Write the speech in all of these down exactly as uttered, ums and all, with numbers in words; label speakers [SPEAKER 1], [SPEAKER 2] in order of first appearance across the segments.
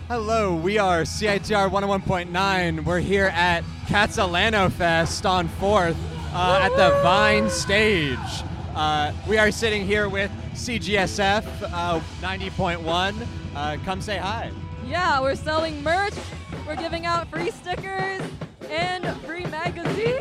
[SPEAKER 1] Hello, we are C I T R one oh one point nine. We're here at Catalano Fest on fourth uh, at the Vine stage. Uh, we are sitting here with C G S F uh, ninety point one. Uh, come say hi.
[SPEAKER 2] Yeah, we're selling merch, we're giving out free stickers, and free magazines.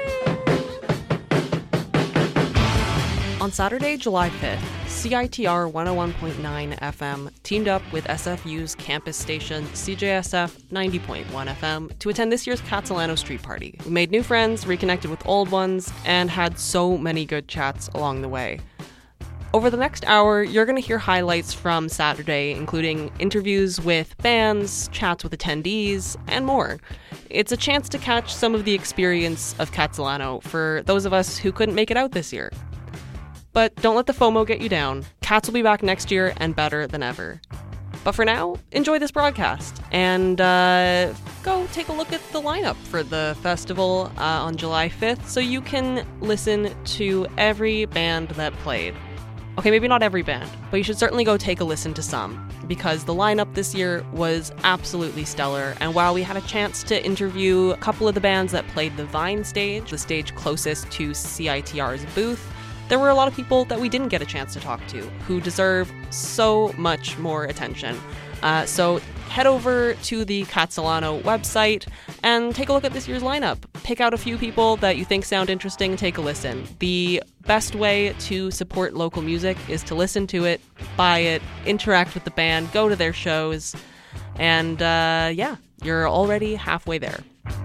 [SPEAKER 3] On Saturday, July fifth, C I T R one oh one point nine F M teamed up with S F U's campus station C J S F ninety point one F M to attend this year's Catalano Street Party. We made new friends, reconnected with old ones, and had so many good chats along the way. Over the next hour, you're going to hear highlights from Saturday, including interviews with bands, chats with attendees, and more. It's a chance to catch some of the experience of Catalano for those of us who couldn't make it out this year. But don't let the FOMO get you down. Cats will be back next year and better than ever. But for now, enjoy this broadcast and uh, go take a look at the lineup for the festival uh, on July fifth so you can listen to every band that played. Okay, maybe not every band, but you should certainly go take a listen to some, because the lineup this year was absolutely stellar. And while we had a chance to interview a couple of the bands that played the Vine stage, the stage closest to C I T R's booth, there were a lot of people that we didn't get a chance to talk to who deserve so much more attention. Uh, so head over to the Catalano website and take a look at this year's lineup. Pick out a few people that you think sound interesting, take a listen. The best way to support local music is to listen to it, buy it, interact with the band, go to their shows, and uh, yeah, you're already halfway there.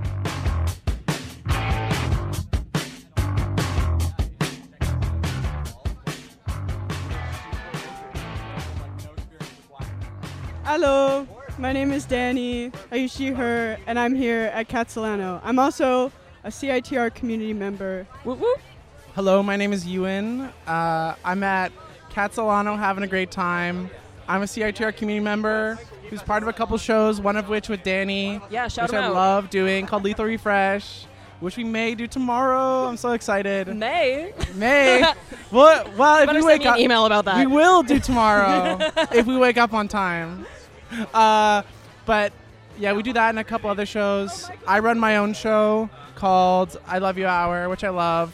[SPEAKER 4] Hello, my name is Danny, I use she, her, and I'm here at Catalano. I'm also a C I T R community member. Whoop whoop.
[SPEAKER 5] Hello, my name is Ewan. Uh, I'm at Catalano having a great time. I'm a C I T R community member who's part of a couple shows, one of which with Danny,
[SPEAKER 3] yeah, shout
[SPEAKER 5] which
[SPEAKER 3] him
[SPEAKER 5] I
[SPEAKER 3] out.
[SPEAKER 5] love doing, called Lethal Refresh, which we may do tomorrow. I'm so excited.
[SPEAKER 3] May?
[SPEAKER 5] May. well, well if
[SPEAKER 3] you
[SPEAKER 5] we wake
[SPEAKER 3] send me
[SPEAKER 5] up,
[SPEAKER 3] an email about that.
[SPEAKER 5] We will do tomorrow if we wake up on time. Uh, but yeah, we do that and a couple other shows. I run my own show called I Love You Hour, which I love.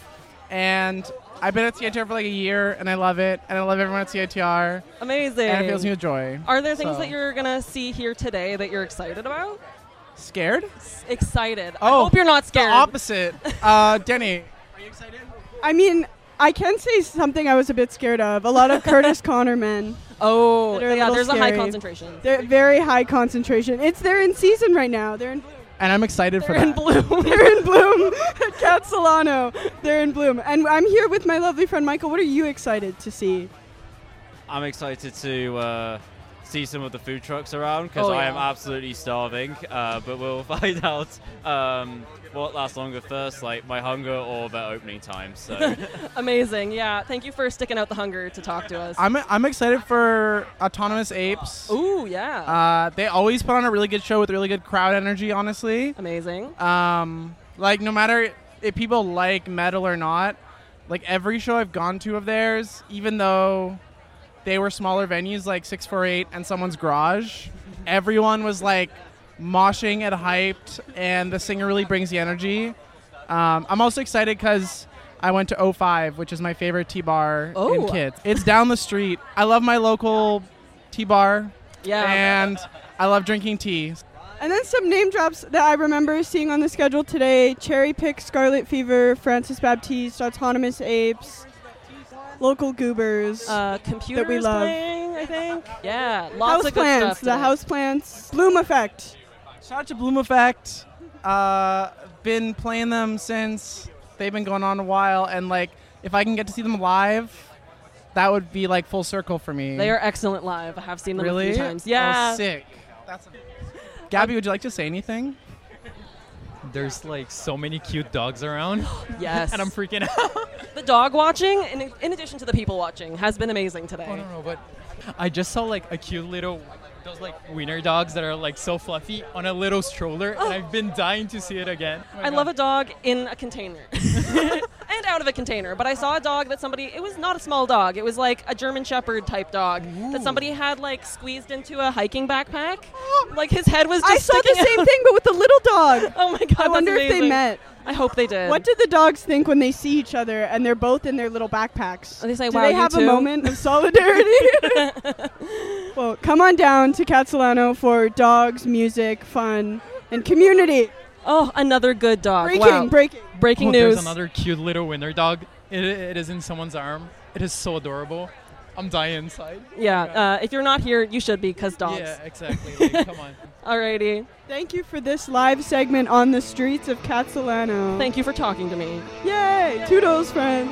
[SPEAKER 5] And I've been at C I T R for like a year, and I love it. And I love everyone at C I T R.
[SPEAKER 3] Amazing.
[SPEAKER 5] And it fills me with joy.
[SPEAKER 3] Are there things
[SPEAKER 5] so.
[SPEAKER 3] that you're going to see here today that you're excited about?
[SPEAKER 5] Scared?
[SPEAKER 3] S- excited.
[SPEAKER 5] Oh,
[SPEAKER 3] I hope you're not scared.
[SPEAKER 5] The opposite. uh, Denny, are you excited?
[SPEAKER 4] I mean, I can say something I was a bit scared of. A lot of Curtis Connor men.
[SPEAKER 3] Oh,
[SPEAKER 4] that are a
[SPEAKER 3] yeah,
[SPEAKER 4] little
[SPEAKER 3] there's
[SPEAKER 4] scary.
[SPEAKER 3] a high concentration.
[SPEAKER 4] They're very high concentration. It's they're in season right now. They're in bloom.
[SPEAKER 5] And I'm excited
[SPEAKER 4] They're
[SPEAKER 5] for
[SPEAKER 4] in
[SPEAKER 5] that.
[SPEAKER 4] bloom. They're in bloom. Cat Solano. They're in bloom. And I'm here with my lovely friend Michael. What are you excited to see?
[SPEAKER 6] I'm excited to uh, see some of the food trucks around because
[SPEAKER 3] Oh,
[SPEAKER 6] I
[SPEAKER 3] yeah.
[SPEAKER 6] am absolutely starving. Uh, but we'll find out um, what lasts longer first, like my hunger or their opening time. So
[SPEAKER 3] Amazing. Yeah. Thank you for sticking out the hunger to talk to us.
[SPEAKER 5] I'm I'm excited for Autonomous Apes.
[SPEAKER 3] Ooh, yeah.
[SPEAKER 5] Uh, they always put on a really good show with really good crowd energy, honestly.
[SPEAKER 3] Amazing.
[SPEAKER 5] Um, like, no matter if people like metal or not, like, every show I've gone to of theirs, even though they were smaller venues like six forty-eight and someone's garage, everyone was, like, moshing and hyped, and the singer really brings the energy. Um, I'm also excited because I went to O five, which is my favorite T-bar
[SPEAKER 3] Oh.
[SPEAKER 5] in Kids. It's down the street. I love my local T-bar,
[SPEAKER 3] Yeah.
[SPEAKER 5] and I love drinking tea.
[SPEAKER 4] And then some name drops that I remember seeing on the schedule today. Cherry Pick, Scarlet Fever, Francis Baptiste, Autonomous Apes, Local Goobers.
[SPEAKER 3] Uh, computers
[SPEAKER 4] that we love.
[SPEAKER 3] playing, I think. Yeah. Lots of good
[SPEAKER 4] Houseplants,
[SPEAKER 3] stuff
[SPEAKER 4] the
[SPEAKER 3] today.
[SPEAKER 4] Houseplants. Bloom Effect.
[SPEAKER 5] Shout out to Bloom Effect. Uh, been playing them since they've been going on a while, and like if I can get to see them live, that would be like full circle for me.
[SPEAKER 3] They are excellent live. I have seen them
[SPEAKER 5] really
[SPEAKER 3] a few times. Yeah.
[SPEAKER 5] Oh, sick. That's amazing. Gabby, would you like to say anything?
[SPEAKER 7] There's like so many cute dogs around.
[SPEAKER 3] Yes.
[SPEAKER 7] And I'm freaking out.
[SPEAKER 3] The dog watching, in, in addition to the people watching, has been amazing today.
[SPEAKER 7] I don't know, but I just saw like a cute little, those like wiener dogs that are like so fluffy on a little stroller,
[SPEAKER 3] Oh.
[SPEAKER 7] and I've been dying to see it again. Oh my
[SPEAKER 3] I
[SPEAKER 7] God.
[SPEAKER 3] love a dog in a container. And out of a container. But I saw a dog that somebody, it was not a small dog. It was like a German Shepherd type dog that somebody had like squeezed into a hiking backpack. Like his head was just
[SPEAKER 4] I saw the
[SPEAKER 3] sticking
[SPEAKER 4] same
[SPEAKER 3] out.
[SPEAKER 4] thing, but with the little dog.
[SPEAKER 3] Oh my god,
[SPEAKER 4] I wonder
[SPEAKER 3] that's
[SPEAKER 4] if they
[SPEAKER 3] amazing.
[SPEAKER 4] met.
[SPEAKER 3] I hope they did.
[SPEAKER 4] What did the dogs think when they see each other and they're both in their little backpacks?
[SPEAKER 3] They say,
[SPEAKER 4] Do
[SPEAKER 3] wow,
[SPEAKER 4] they
[SPEAKER 3] you
[SPEAKER 4] have a
[SPEAKER 3] too?
[SPEAKER 4] moment of solidarity? Well, come on down to Catalano for dogs, music, fun, and community.
[SPEAKER 3] Oh, another good dog.
[SPEAKER 4] Breaking,
[SPEAKER 3] wow.
[SPEAKER 4] breaking.
[SPEAKER 3] Breaking
[SPEAKER 7] Oh,
[SPEAKER 3] news.
[SPEAKER 7] There's another cute little winter dog. It, it is in someone's arm. It is so adorable. I'm dying inside.
[SPEAKER 3] Yeah, uh, if you're not here, you should be, because dogs.
[SPEAKER 7] Yeah, exactly. Like, come on.
[SPEAKER 3] Alrighty.
[SPEAKER 4] Thank you for this live segment on the streets of Catalano.
[SPEAKER 3] Thank you for talking to me.
[SPEAKER 4] Yay! Toodles, friends.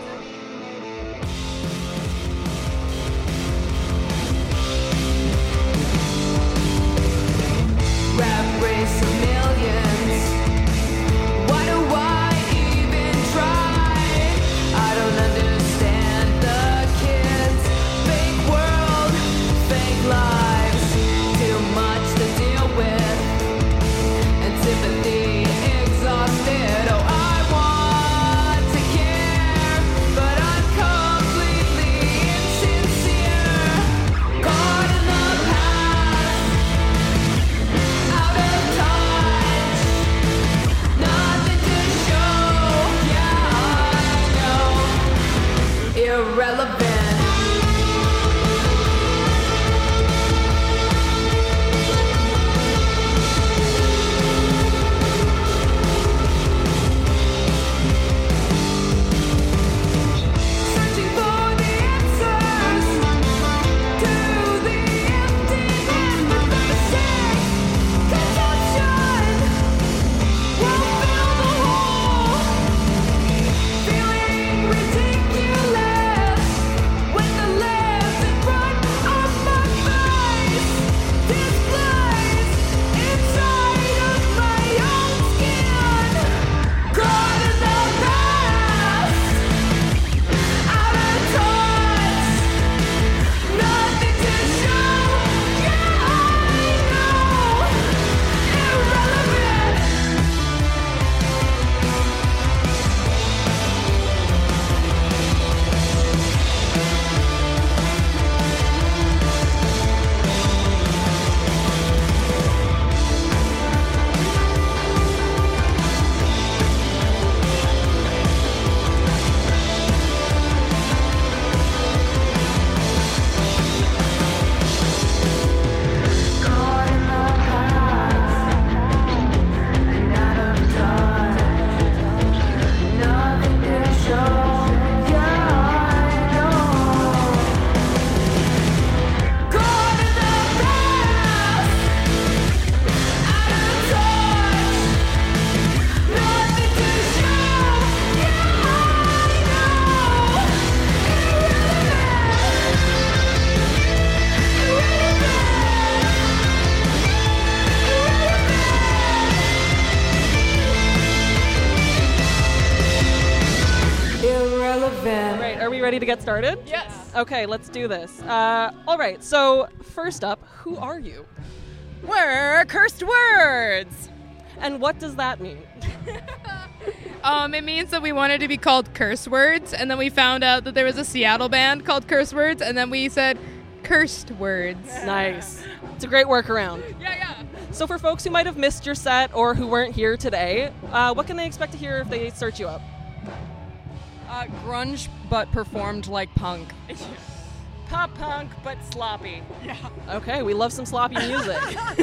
[SPEAKER 8] Rap race of millions. Why do I even try? I don't understand the kids. Fake world, fake lives. Too much to deal with. Antipathy exhausted. Oh, I want to care, but I'm completely insincere. Caught in the past. Out of touch, nothing to show. Yeah, I know. Irrelevant. Searching for the answers to the emptiness without sick consumption will fill the hole. Feeling ridiculous when the left in front of my face displays inside of my own skin. Caught in the past. Out of touch, nothing to show. Yeah, I know. Irrelevant. Caught in the past and out of touch, nothing to show. Yeah, I know. Caught in the past, out of touch, nothing to show. Yeah, I know. Irrelevant.
[SPEAKER 3] Right, are we ready to get started?
[SPEAKER 2] Yes.
[SPEAKER 3] Okay, let's do this. Uh, all right, so first up, who are you?
[SPEAKER 9] We're cursed words.
[SPEAKER 3] And what does that mean?
[SPEAKER 2] Um, it means that we wanted to be called Curse Words, and then we found out that there was a Seattle band called Curse Words, and then we said Cursed Words.
[SPEAKER 3] Nice. It's a great workaround.
[SPEAKER 2] Yeah, yeah.
[SPEAKER 3] So for folks who might have missed your set or who weren't here today, uh, what can they expect to hear if they search you up?
[SPEAKER 9] Uh, grunge, but performed like punk. Pop punk, but sloppy.
[SPEAKER 3] Okay, we love some sloppy music.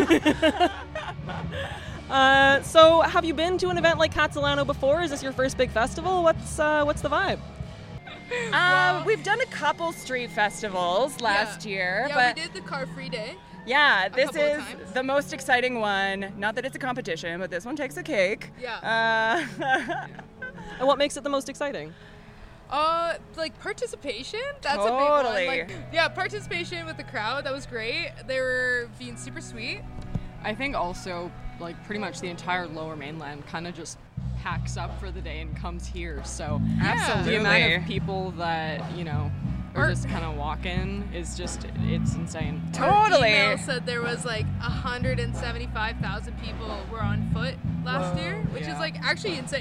[SPEAKER 3] uh, so, have you been to an event like Catalano before? Is this your first big festival? What's uh, what's the vibe?
[SPEAKER 9] Uh, we've done a couple street festivals last year,
[SPEAKER 2] Yeah,
[SPEAKER 9] but
[SPEAKER 2] we did the Car Free Day.
[SPEAKER 9] yeah, this
[SPEAKER 2] couple of
[SPEAKER 9] is
[SPEAKER 2] times.
[SPEAKER 9] the most exciting one. Not that it's a competition, but this one takes a cake.
[SPEAKER 2] Yeah.
[SPEAKER 9] Uh,
[SPEAKER 3] And what makes it the most exciting?
[SPEAKER 2] Uh, like participation. That's a
[SPEAKER 9] Totally.
[SPEAKER 2] big one. Like, yeah, participation with the crowd. That was great. They were being super sweet.
[SPEAKER 10] I think also, like, pretty much the entire Lower Mainland kind of just packs up for the day and comes here. So
[SPEAKER 9] Absolutely.
[SPEAKER 10] the amount of people that, you know, are
[SPEAKER 2] Or-
[SPEAKER 10] just kind of walking is just, it's insane.
[SPEAKER 9] Totally.
[SPEAKER 2] Our email said there was like one hundred seventy-five thousand people were on foot last
[SPEAKER 10] Whoa,
[SPEAKER 2] year, which
[SPEAKER 10] yeah.
[SPEAKER 2] is like actually insane.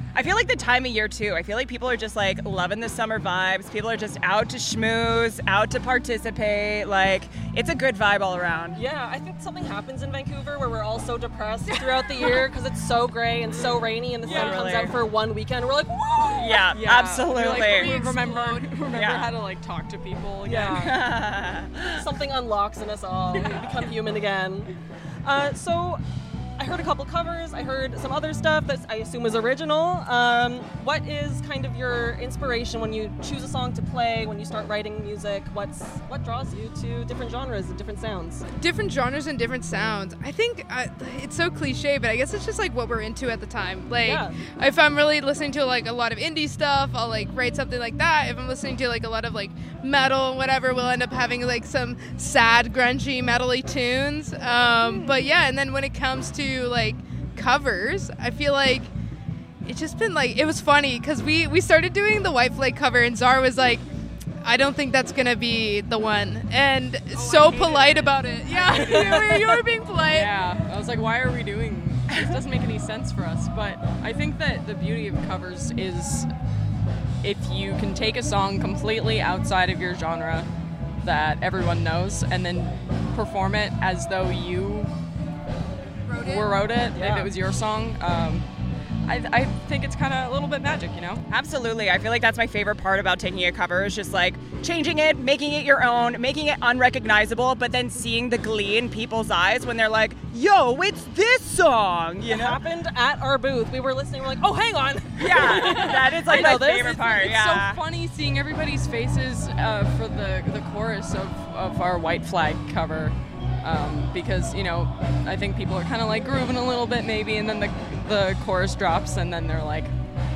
[SPEAKER 9] I feel like the time of year too. I feel like people are just like loving the summer vibes. People are just out to schmooze, out to participate. Like it's a good vibe all around.
[SPEAKER 3] Yeah, I think something happens in Vancouver where we're all so depressed throughout the year because it's so gray and so rainy, and the sun
[SPEAKER 9] Yeah,
[SPEAKER 3] comes
[SPEAKER 9] really.
[SPEAKER 3] out for one weekend. We're like, whoa!
[SPEAKER 9] Yeah,
[SPEAKER 10] Yeah,
[SPEAKER 9] absolutely.
[SPEAKER 10] We, like, we remember remember
[SPEAKER 9] Yeah.
[SPEAKER 10] how to like talk to people again.
[SPEAKER 3] Yeah. Something unlocks in us all. We become human again. Uh, so, I heard a couple covers. I heard some other stuff that I assume is original. Um, what is kind of your inspiration when you choose a song to play, when you start writing music? What's what draws you to different genres and different sounds?
[SPEAKER 2] Different genres and different sounds. I think uh, it's so cliche, but I guess it's just like what we're into at the time. Like,
[SPEAKER 3] Yeah.
[SPEAKER 2] if I'm really listening to like a lot of indie stuff, I'll like write something like that. If I'm listening to like a lot of like metal and whatever, we'll end up having like some sad, grungy, metally tunes. Um, but yeah, and then when it comes to like covers, I feel like it's just been like, it was funny because we we started doing the White Flag cover and Zara was like, I don't think that's gonna be the one, and so polite about it. Yeah, you were, you were being polite.
[SPEAKER 10] Yeah, I was like, why are we doing this? Doesn't make any sense for us. But I think that the beauty of covers is if you can take a song completely outside of your genre that everyone knows and then perform it as though you
[SPEAKER 2] Wrote it.
[SPEAKER 10] were wrote it,
[SPEAKER 3] Yeah.
[SPEAKER 10] if it was your song. Um, I, I think it's kind of a little bit magic, you know?
[SPEAKER 9] Absolutely. I feel like that's my favorite part about taking a cover is just like changing it, making it your own, making it unrecognizable, but then seeing the glee in people's eyes when they're like, yo, it's this song, you
[SPEAKER 3] It
[SPEAKER 9] know?
[SPEAKER 3] happened at our booth. We were listening. We're like, oh, hang on.
[SPEAKER 9] Yeah, that is like
[SPEAKER 3] I know
[SPEAKER 9] my
[SPEAKER 3] this.
[SPEAKER 9] favorite
[SPEAKER 10] It's,
[SPEAKER 9] part.
[SPEAKER 10] it's
[SPEAKER 9] yeah.
[SPEAKER 10] so funny seeing everybody's faces uh, for the, the chorus of, of our White Flag cover. Um, because, you know, I think people are kind of like grooving a little bit maybe, and then the, the chorus drops, and then they're like,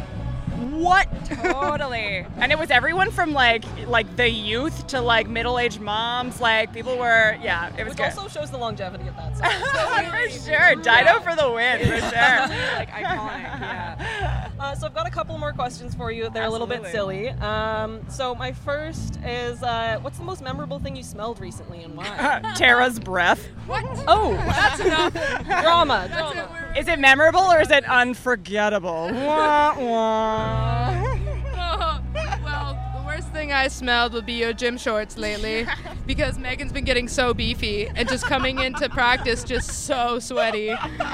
[SPEAKER 9] What? Totally. And it was everyone from like like the youth to like middle-aged moms. Like people were, yeah, it was
[SPEAKER 3] Which
[SPEAKER 9] good.
[SPEAKER 3] also shows the longevity of that song.
[SPEAKER 9] for sure. Dido for the win, for sure.
[SPEAKER 10] like iconic, yeah.
[SPEAKER 3] Uh, so I've got a couple more questions for you. They're a little bit
[SPEAKER 9] Absolutely.
[SPEAKER 3] silly. Um, so my first is, uh, what's the most memorable thing you smelled recently and why?
[SPEAKER 9] Tara's breath.
[SPEAKER 2] What?
[SPEAKER 3] Oh,
[SPEAKER 2] That's enough.
[SPEAKER 3] drama,
[SPEAKER 2] That's
[SPEAKER 3] drama.
[SPEAKER 2] it. We're-
[SPEAKER 9] Is it memorable or is it unforgettable? Wah, wah.
[SPEAKER 2] Oh, well, the worst thing I smelled would be your gym shorts lately because Megan's been getting so beefy and just coming into practice just so sweaty.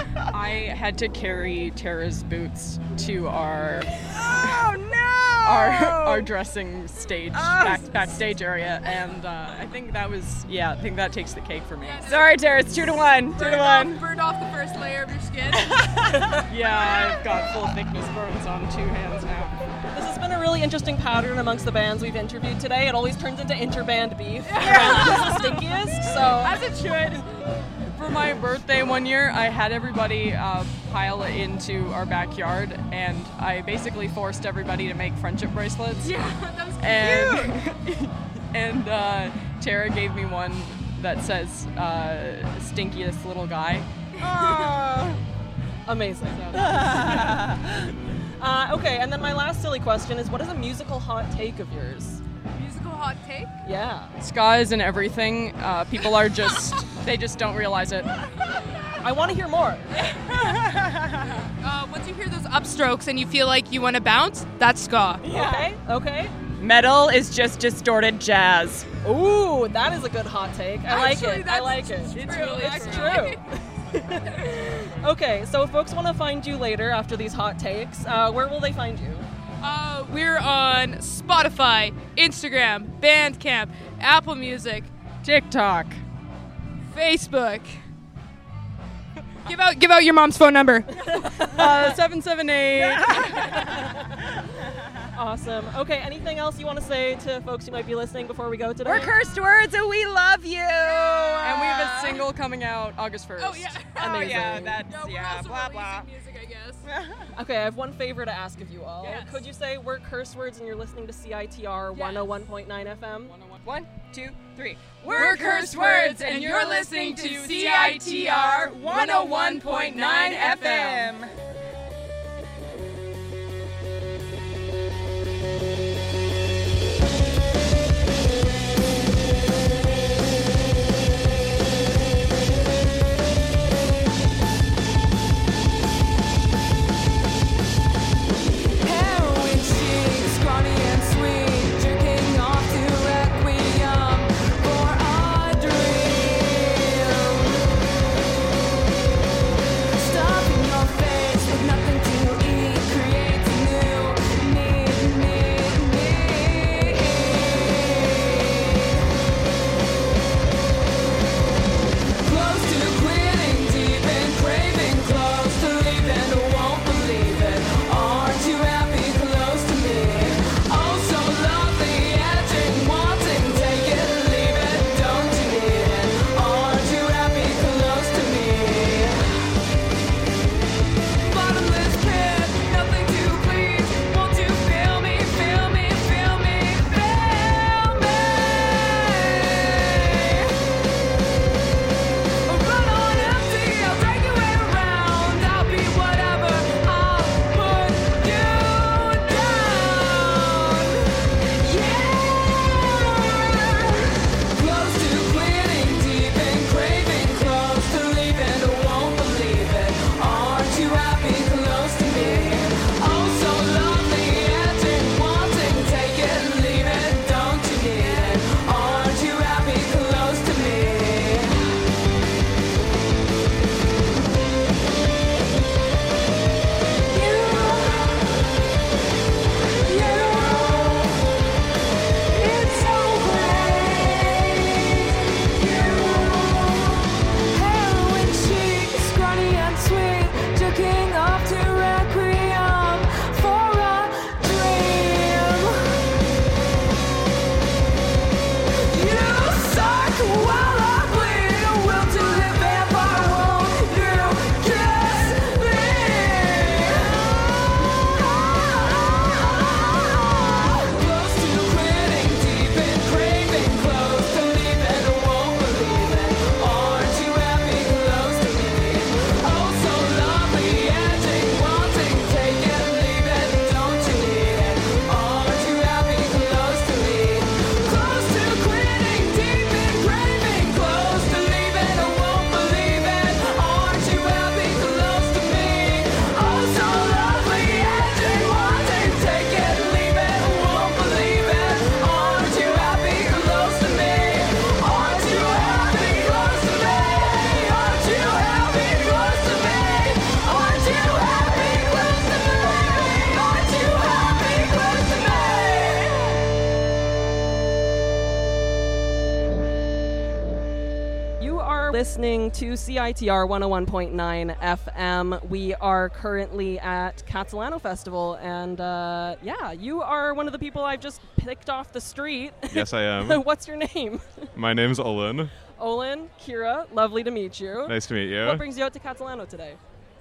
[SPEAKER 10] I had to carry Tara's boots to our
[SPEAKER 9] Oh no!
[SPEAKER 10] our our dressing stage
[SPEAKER 9] Oh.
[SPEAKER 10] back, backstage area, and uh, I think that was yeah I think that takes the cake for me.
[SPEAKER 9] Sorry, Tara, it's two to one. Two to
[SPEAKER 2] Burned
[SPEAKER 9] one.
[SPEAKER 2] off, burned off the first layer of your skin.
[SPEAKER 10] Yeah, I've got full thickness burns on two hands now.
[SPEAKER 3] This has been a really interesting pattern amongst the bands we've interviewed today. It always turns into interband beef. Yeah. Who's the stinkiest? So
[SPEAKER 10] As it should. For my birthday one year, I had everybody uh, pile into our backyard, and I basically forced everybody to make friendship bracelets.
[SPEAKER 2] Yeah, that was
[SPEAKER 10] And and uh, Tara gave me one that says uh, "stinkiest little guy."
[SPEAKER 3] amazing. Uh, okay, and then my last silly question is, what is a musical hot take of yours?
[SPEAKER 2] musical hot take.
[SPEAKER 3] Yeah.
[SPEAKER 10] Ska is in everything. Uh, people are just they just don't realize it.
[SPEAKER 3] I want to hear more.
[SPEAKER 2] Uh, once you hear those upstrokes and you feel like you want to bounce, that's ska.
[SPEAKER 3] Okay, okay.
[SPEAKER 9] Metal is just distorted jazz.
[SPEAKER 3] Ooh, that is a good hot take. I like
[SPEAKER 2] Actually,
[SPEAKER 3] it. I
[SPEAKER 2] that's
[SPEAKER 3] like it.
[SPEAKER 2] true,
[SPEAKER 3] It's really it's
[SPEAKER 2] actually.
[SPEAKER 3] true. Okay, so if folks want to find you later after these hot takes, uh, where will they find you?
[SPEAKER 2] Uh, we're on Spotify, Instagram, Bandcamp, Apple Music,
[SPEAKER 10] TikTok.
[SPEAKER 2] Facebook. Give out, give out your mom's phone number.
[SPEAKER 10] Uh, seven seven eight.
[SPEAKER 3] Awesome. Okay, anything else you want to say to folks who might be listening before we go today?
[SPEAKER 9] We're cursed words and we love you.
[SPEAKER 10] And we have a single coming out August first.
[SPEAKER 2] Oh yeah.
[SPEAKER 9] Oh
[SPEAKER 3] Amazing.
[SPEAKER 9] yeah, that's
[SPEAKER 2] No, we're
[SPEAKER 9] yeah,
[SPEAKER 2] also
[SPEAKER 9] blah
[SPEAKER 2] releasing
[SPEAKER 9] blah.
[SPEAKER 2] music, I guess.
[SPEAKER 3] Okay, I have one favor to ask of you all.
[SPEAKER 2] Yes.
[SPEAKER 3] Could you say we're curse words and you're listening to C I T R one oh one point nine F M?
[SPEAKER 9] One, two, three.
[SPEAKER 2] We're Cursed Words, and you're listening to C I T R one oh one point nine F M.
[SPEAKER 3] listening to C I T R one oh one point nine F M. We are currently at Catalano Festival, and uh, yeah, you are one of the people I've just picked off the street.
[SPEAKER 11] Yes, I am.
[SPEAKER 3] What's your name?
[SPEAKER 11] My name's Olin.
[SPEAKER 3] Olin, Kira, lovely to meet you.
[SPEAKER 11] Nice to meet you.
[SPEAKER 3] What brings you out to Catalano today?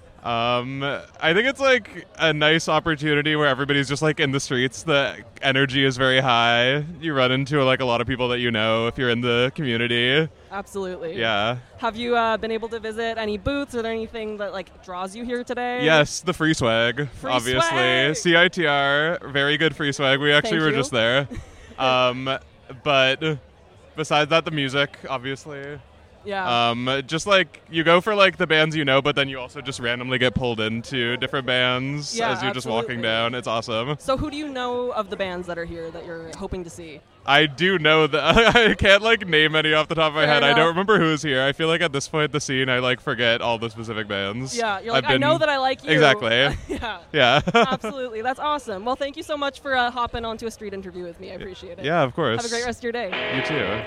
[SPEAKER 11] Um, I think it's like a nice opportunity where everybody's just like in the streets. The energy is very high. You run into like a lot of people that you know if you're in the community.
[SPEAKER 3] Absolutely.
[SPEAKER 11] Yeah.
[SPEAKER 3] Have you uh, been able to visit any booths? Are there anything that like draws you here today?
[SPEAKER 11] Yes, the free swag,
[SPEAKER 3] Free
[SPEAKER 11] obviously.
[SPEAKER 3] swag!
[SPEAKER 11] C I T R, very good free swag. We actually
[SPEAKER 3] Thank
[SPEAKER 11] were
[SPEAKER 3] you.
[SPEAKER 11] just there. um, but besides that, the music, obviously.
[SPEAKER 3] Yeah.
[SPEAKER 11] Um, just like you go for like the bands you know, but then you also just randomly get pulled into different bands
[SPEAKER 3] Yeah,
[SPEAKER 11] as you're just walking
[SPEAKER 3] absolutely.
[SPEAKER 11] down. It's awesome.
[SPEAKER 3] So who do you know of the bands that are here that you're hoping to see?
[SPEAKER 11] I do know that I can't like name any off the top of my
[SPEAKER 3] Fair
[SPEAKER 11] head. I
[SPEAKER 3] enough.
[SPEAKER 11] don't remember who's here. I feel like at this point in the scene, I like forget all the specific bands.
[SPEAKER 3] Yeah, you're like,
[SPEAKER 11] I've
[SPEAKER 3] I
[SPEAKER 11] been-
[SPEAKER 3] know that I like you.
[SPEAKER 11] Exactly.
[SPEAKER 3] yeah.
[SPEAKER 11] Yeah.
[SPEAKER 3] Absolutely. That's awesome. Well, thank you so much for uh, hopping onto a street interview with me. I appreciate it.
[SPEAKER 11] Yeah, of course.
[SPEAKER 3] Have a great rest of your day.
[SPEAKER 11] You too.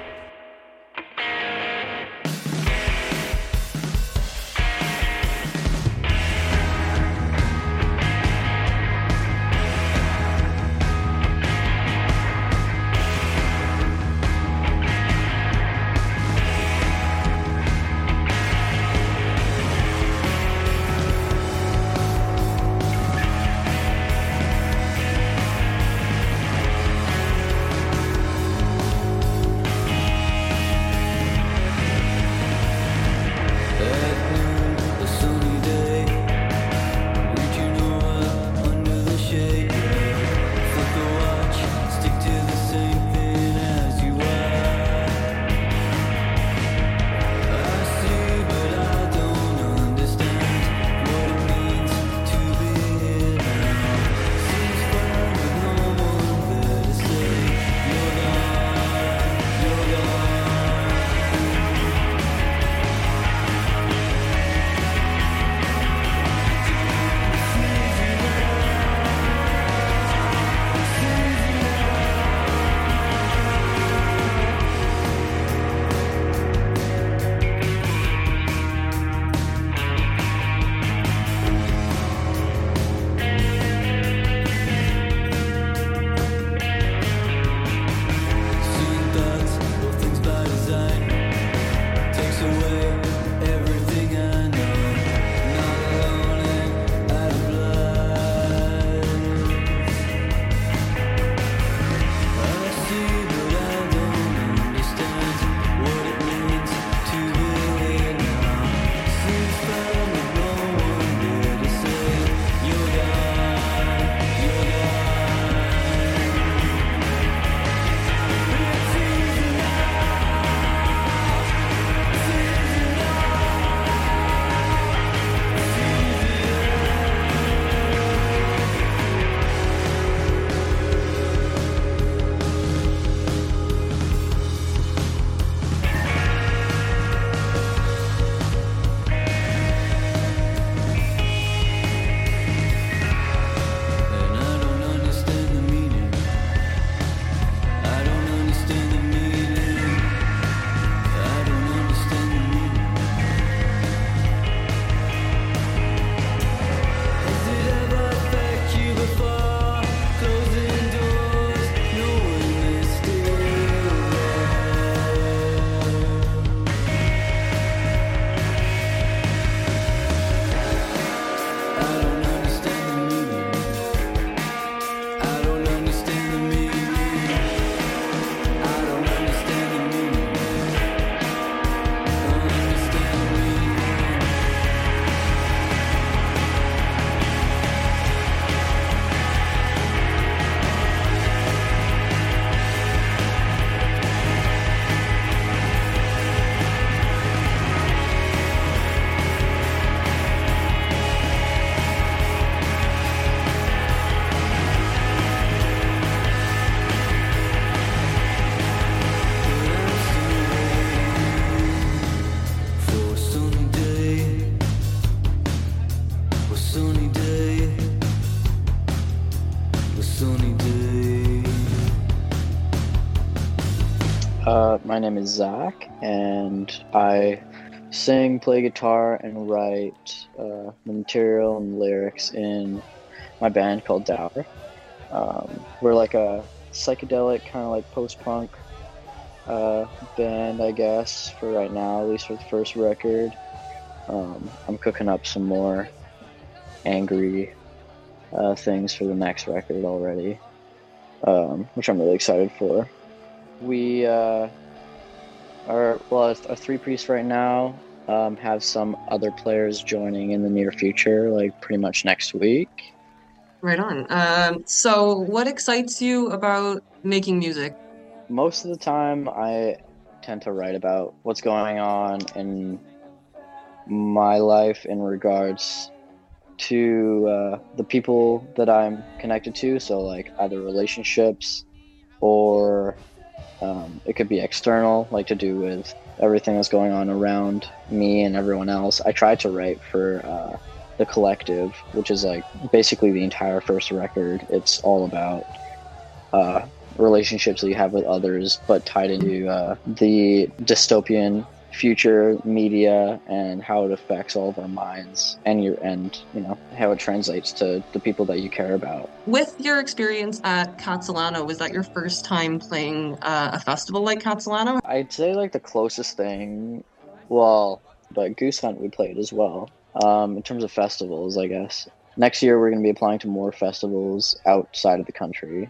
[SPEAKER 12] Uh, my name is Zach, and I sing, play guitar, and write uh, the material and lyrics in my band called Dower. Um, we're like a psychedelic, kind of like post-punk uh, band, I guess, for right now, at least for the first record. Um, I'm cooking up some more angry uh, things for the next record already, um, which I'm really excited for. We uh, are, well, a three-piece right now, um, have some other players joining in the near future, like pretty much next week.
[SPEAKER 3] Right on. Um, so, what excites you about making music?
[SPEAKER 12] Most of the time, I tend to write about what's going on in my life in regards to uh, the people that I'm connected to. So, like, either relationships or um, it could be external, like to do with everything that's going on around me and everyone else. I try to write for uh, The Collective, which is like basically the entire first record. It's all about uh, relationships that you have with others, but tied into uh, the dystopian future media and how it affects all of our minds and your and you know how it translates to the people that you care about.
[SPEAKER 3] With your experience at Catsalano, was that your first time playing uh, a festival like Catsalano?
[SPEAKER 12] I'd say like the closest thing, well, but Goose Hunt we played as well. Um, in terms of festivals, I guess. Next year we're going to be applying to more festivals outside of the country.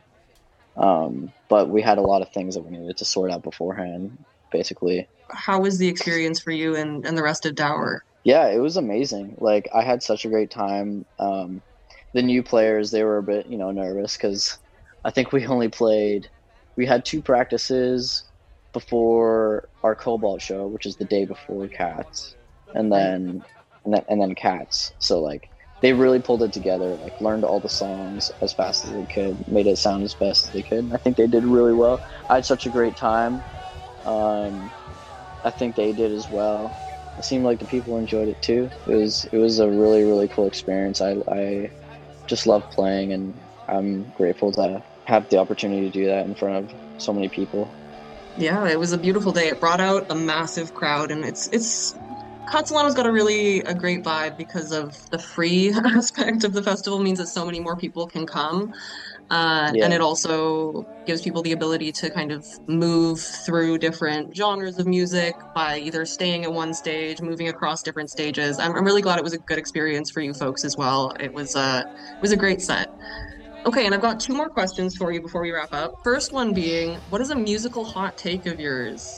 [SPEAKER 12] Um, but we had a lot of things that we needed to sort out beforehand, basically.
[SPEAKER 3] How was the experience for you and, and the rest of Dower?
[SPEAKER 12] Yeah, it was amazing. Like, I had such a great time. Um, the new players, they were a bit, you know, nervous because I think we only played, we had two practices before our Cobalt show, which is the day before Cats. And then... And then, and then Cats. So, like, they really pulled it together, like, learned all the songs as fast as they could, made it sound as best as they could. And I think they did really well. I had such a great time. Um, I think they did as well. It seemed like the people enjoyed it, too. It was it was a really, really cool experience. I, I just love playing, and I'm grateful to have the opportunity to do that in front of so many people.
[SPEAKER 3] Yeah, it was a beautiful day. It brought out a massive crowd, and it's it's... Catsalano's got a really a great vibe because of the free aspect of the festival means that so many more people can come. Uh,
[SPEAKER 12] Yeah.
[SPEAKER 3] And it also gives people the ability to kind of move through different genres of music by either staying at one stage, moving across different stages. I'm, I'm really glad it was a good experience for you folks as well. It was, uh, it was a great set. Okay, and I've got two more questions for you before we wrap up. First one being, what is a musical hot take of yours?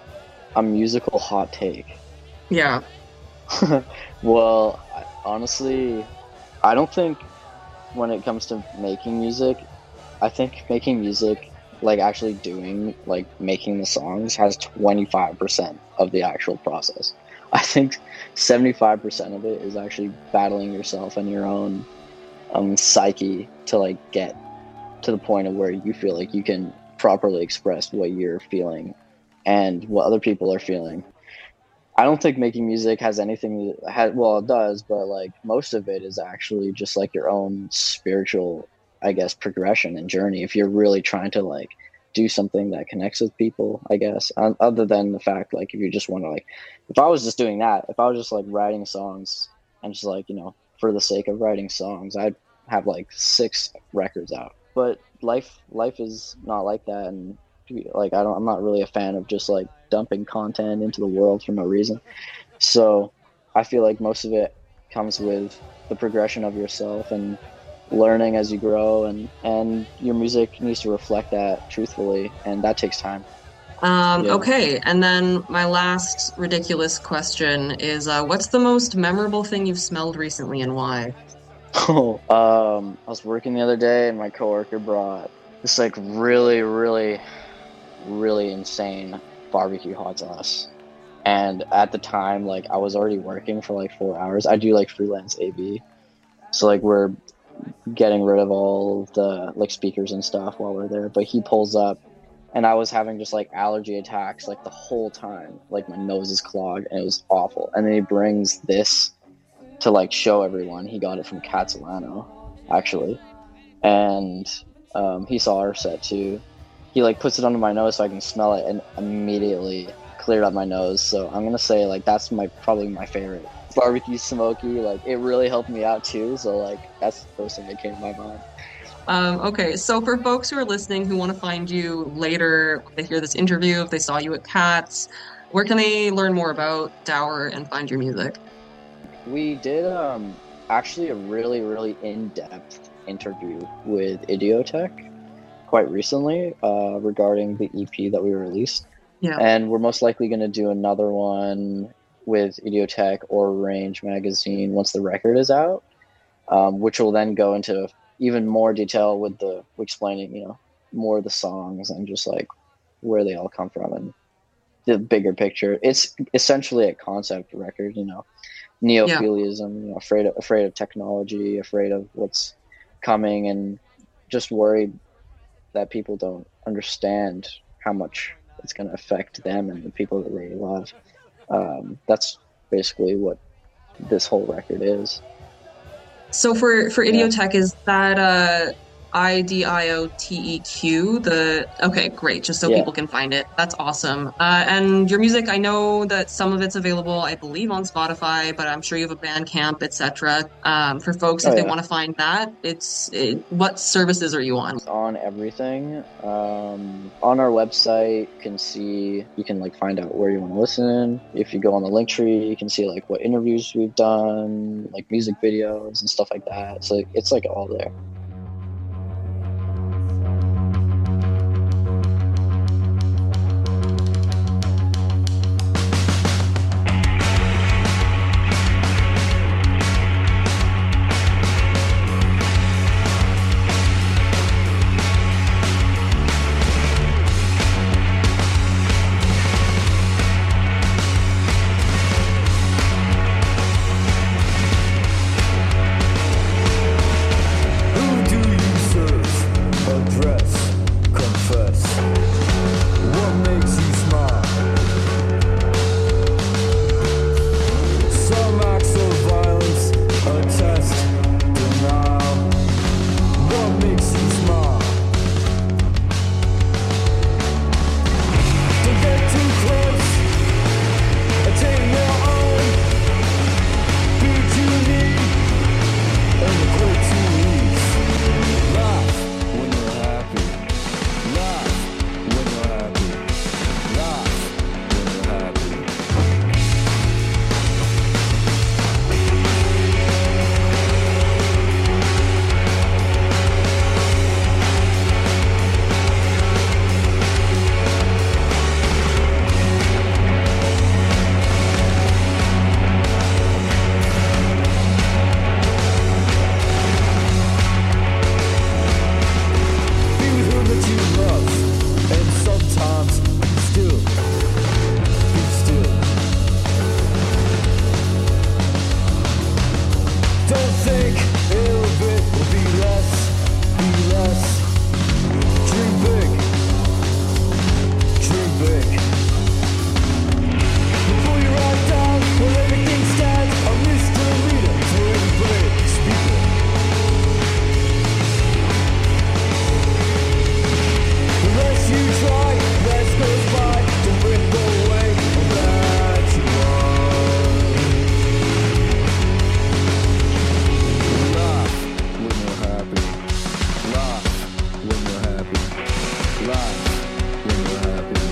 [SPEAKER 12] A musical hot take.
[SPEAKER 3] Yeah.
[SPEAKER 12] Well, I- honestly, I don't think when it comes to making music, I think making music, like actually doing, like making the songs, has twenty-five percent of the actual process. I think seventy-five percent of it is actually battling yourself and your own um, psyche to like get to the point of where you feel like you can properly express what you're feeling and what other people are feeling. I don't think making music has anything to, ha- well, it does, but like most of it is actually just like your own spiritual, I guess, progression and journey. If you're really trying to like do something that connects with people, I guess, um, other than the fact, like, if you just want to, like, if I was just doing that, if I was just like writing songs and just like, you know, for the sake of writing songs, I'd have like six records out. But life, life is not like that. And like, I don't, I'm not really a fan of just like dumping content into the world for no reason. So I feel like most of it comes with the progression of yourself and learning as you grow, and, and your music needs to reflect that truthfully, and that takes time.
[SPEAKER 3] Um,
[SPEAKER 12] Yeah.
[SPEAKER 3] Okay, and then my last ridiculous question is, uh, what's the most memorable thing you've smelled recently and why?
[SPEAKER 12] Oh, um, I was working the other day and my coworker brought this like really, really, really insane barbecue hot sauce. And at the time, like, I was already working for like four hours. I do like freelance A V. So like we're getting rid of all the like speakers and stuff while we're there. But he pulls up and I was having just like allergy attacks like the whole time. Like my nose is clogged and it was awful. And then he brings this to like show everyone. He got it from Catsalano, actually. And um, he saw our set too. He like puts it under my nose so I can smell it, and immediately cleared up my nose. So I'm gonna say like that's my probably my favorite. Barbecue Smoky, like it really helped me out too. So like that's the first thing that came to my mind.
[SPEAKER 3] Um, okay, so for folks who are listening who want to find you later, when they hear this interview, if they saw you at Cats, where can they learn more about Dour and find your music?
[SPEAKER 12] We did um, actually a really, really in-depth interview with Idiotech quite recently uh, regarding the E P that we released.
[SPEAKER 3] Yeah.
[SPEAKER 12] And we're most likely going to do another one with Idiotech or Range Magazine once the record is out, um, which will then go into even more detail with the explaining, you know, more of the songs and just like where they all come from and the bigger picture. It's essentially a concept record, you know, neophiliism, you know, afraid of, afraid of technology, afraid of what's coming, and just worried that people don't understand how much it's going to affect them and the people that they love. Um, that's basically what this whole record is.
[SPEAKER 3] So for, for Idiotech, is that uh, I D I O T E Q? The okay, great, just so
[SPEAKER 12] Yeah.
[SPEAKER 3] people can find it. That's awesome. Uh, and your music, I know that some of it's available, I believe, on Spotify, but I'm sure you have a Bandcamp, et cetera. Um, for folks, if
[SPEAKER 12] Oh,
[SPEAKER 3] they
[SPEAKER 12] yeah.
[SPEAKER 3] want to find that, it's it, what services are you on?
[SPEAKER 12] On everything. Um, on our website, you can see, you can like find out where you want to listen. If you go on the link tree, you can see like what interviews we've done, like music videos and stuff like that. So it's like all there.
[SPEAKER 13] Who do you serve? Address, confess. What makes you smile? Some acts of violence attest denial. What makes you smile? Don't get too close. Attain your own. Be too neat. And the quit too easy. Laugh when you're happy. Laugh when you're happy. Laugh when you're happy. Be with her that you love, and sometimes still be still. Don't think ill of it will be less, be less. Dream big, dream big. Before you ride down where everything stands, a misdemeanor for everybody speaking. The less you try, less goes by. Don't rip away all that you want. Laugh when you're happy. Laugh when you're happy. Laugh when you're happy.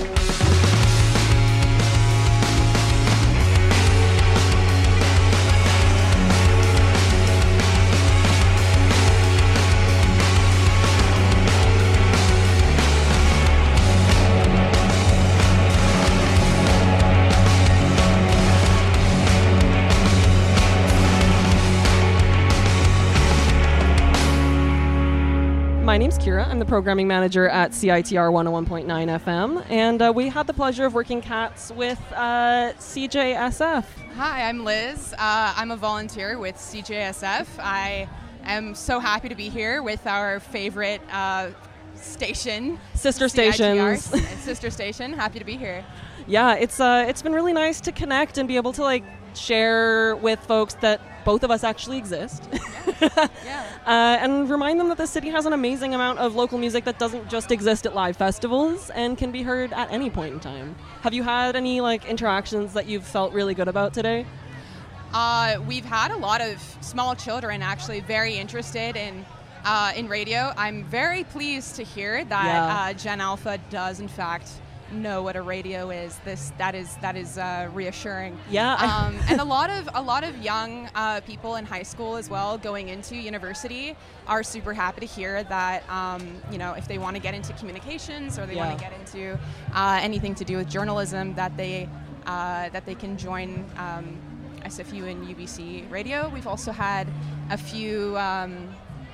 [SPEAKER 3] My name's Kira. I'm the programming manager at C I T R one oh one point nine F M, and uh, we had the pleasure of working Cats with uh, C J S F.
[SPEAKER 14] Hi, I'm Liz. Uh, I'm a volunteer with C J S F. I am so happy to be here with our favorite uh, station,
[SPEAKER 3] Sister
[SPEAKER 14] C I T R,
[SPEAKER 3] stations.
[SPEAKER 14] Sister station. Happy to be here.
[SPEAKER 3] Yeah, it's uh, it's been really nice to connect and be able to like share with folks that both of us actually exist. yeah. Uh, and remind them that the city has an amazing amount of local music that doesn't just exist at live festivals and can be heard at any point in time. Have you had any like interactions that you've felt really good about today?
[SPEAKER 14] Uh, we've had a lot of small children actually very interested in uh, in radio. I'm very pleased to hear that
[SPEAKER 3] Yeah.
[SPEAKER 14] uh, Gen Alpha does in fact know what a radio is. This that is that is uh, reassuring.
[SPEAKER 3] Yeah.
[SPEAKER 14] Um, and a lot of a lot of young uh, people in high school as well going into university are super happy to hear that um, you know, if they want to get into communications or they
[SPEAKER 3] Yeah.
[SPEAKER 14] want to get into uh, anything to do with journalism, that they uh, that they can join um, S F U and U B C radio. We've also had a few um,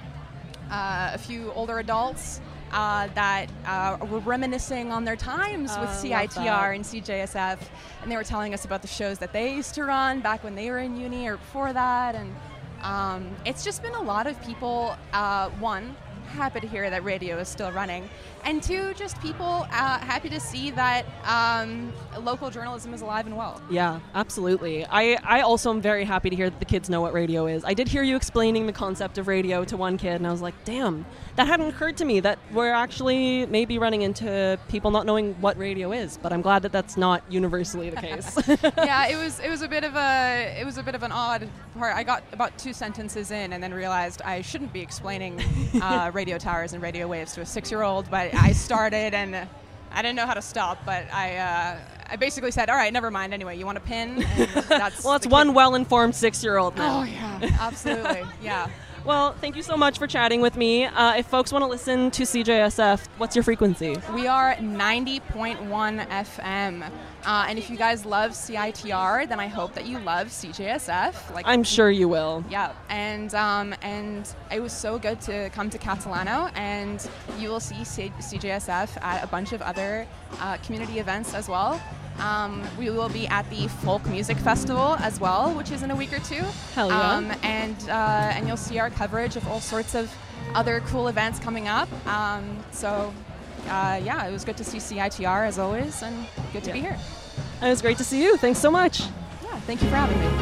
[SPEAKER 14] uh, a few older adults Uh, that uh, were reminiscing on their times with
[SPEAKER 3] Uh,
[SPEAKER 14] C I T R
[SPEAKER 3] love
[SPEAKER 14] and C J S F, and they were telling us about the shows that they used to run back when they were in uni or before that, and um, it's just been a lot of people, uh, one, happy to hear that radio is still running, and two, just people uh, happy to see that um, local journalism is alive and well.
[SPEAKER 3] Yeah, absolutely. I, I also am very happy to hear that the kids know what radio is. I did hear you explaining the concept of radio to one kid, and I was like, damn, that hadn't occurred to me that we're actually maybe running into people not knowing what radio is, but I'm glad that that's not universally the case.
[SPEAKER 14] Yeah, it was it was a bit of a it was a bit of an odd part. I got about two sentences in and then realized I shouldn't be explaining uh, radio towers and radio waves to a six-year-old, but I started and I didn't know how to stop. But I uh, I basically said, all right, never mind. Anyway, you want a pin? And that's
[SPEAKER 3] well, that's
[SPEAKER 14] the
[SPEAKER 3] one
[SPEAKER 14] kid-
[SPEAKER 3] well-informed six-year-old now.
[SPEAKER 14] Oh yeah, absolutely, yeah.
[SPEAKER 3] Well, thank you so much for chatting with me. Uh, if folks want to listen to C J S F, what's your frequency?
[SPEAKER 14] We are ninety point one F M. Uh, and if you guys love C I T R, then I hope that you love C J S F. Like
[SPEAKER 3] I'm sure you will.
[SPEAKER 14] Yeah, and um, and it was so good to come to Catalano, and you will see C- CJSF at a bunch of other uh, community events as well. Um, we will be at the Folk Music Festival as well, which is in a week or two.
[SPEAKER 3] Hell yeah.
[SPEAKER 14] Um, and uh, and you'll see our coverage of all sorts of other cool events coming up. Um, so uh, yeah, it was good to see C I T R as always, and good to be here.
[SPEAKER 3] It was great to see you. Thanks so much.
[SPEAKER 14] Yeah, thank you for having me.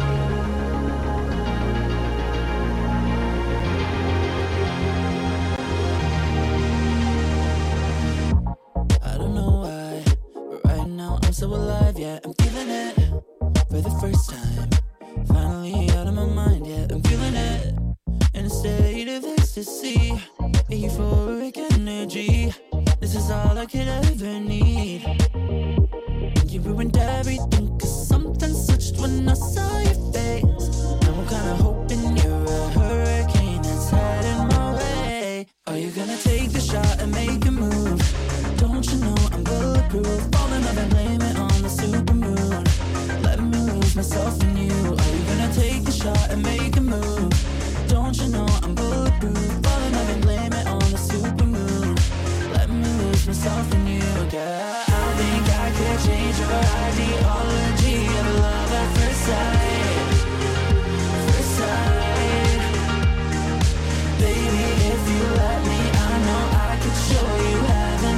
[SPEAKER 13] I don't know why, but right now I'm so alive, yeah, I'm feeling it for the first time. Finally out of my mind, yeah, I'm feeling it in a state of ecstasy, euphoric energy. This is all I could ever need. You ruined everything, cause something switched when I saw your face. Now I'm kinda hoping you're a hurricane that's heading my way. Are you gonna take the shot and make a move? Don't you know I'm bulletproof? Fall in love and blame it on the supermoon. Let me lose myself in you. Are you gonna take the shot and make a move? Don't you know I'm bulletproof? Fall in love and blame it on the supermoon. Let me lose myself in you, girl. I think I could change your ideology of love at first sight. First sight. Baby, if you let me, I know I could show you heaven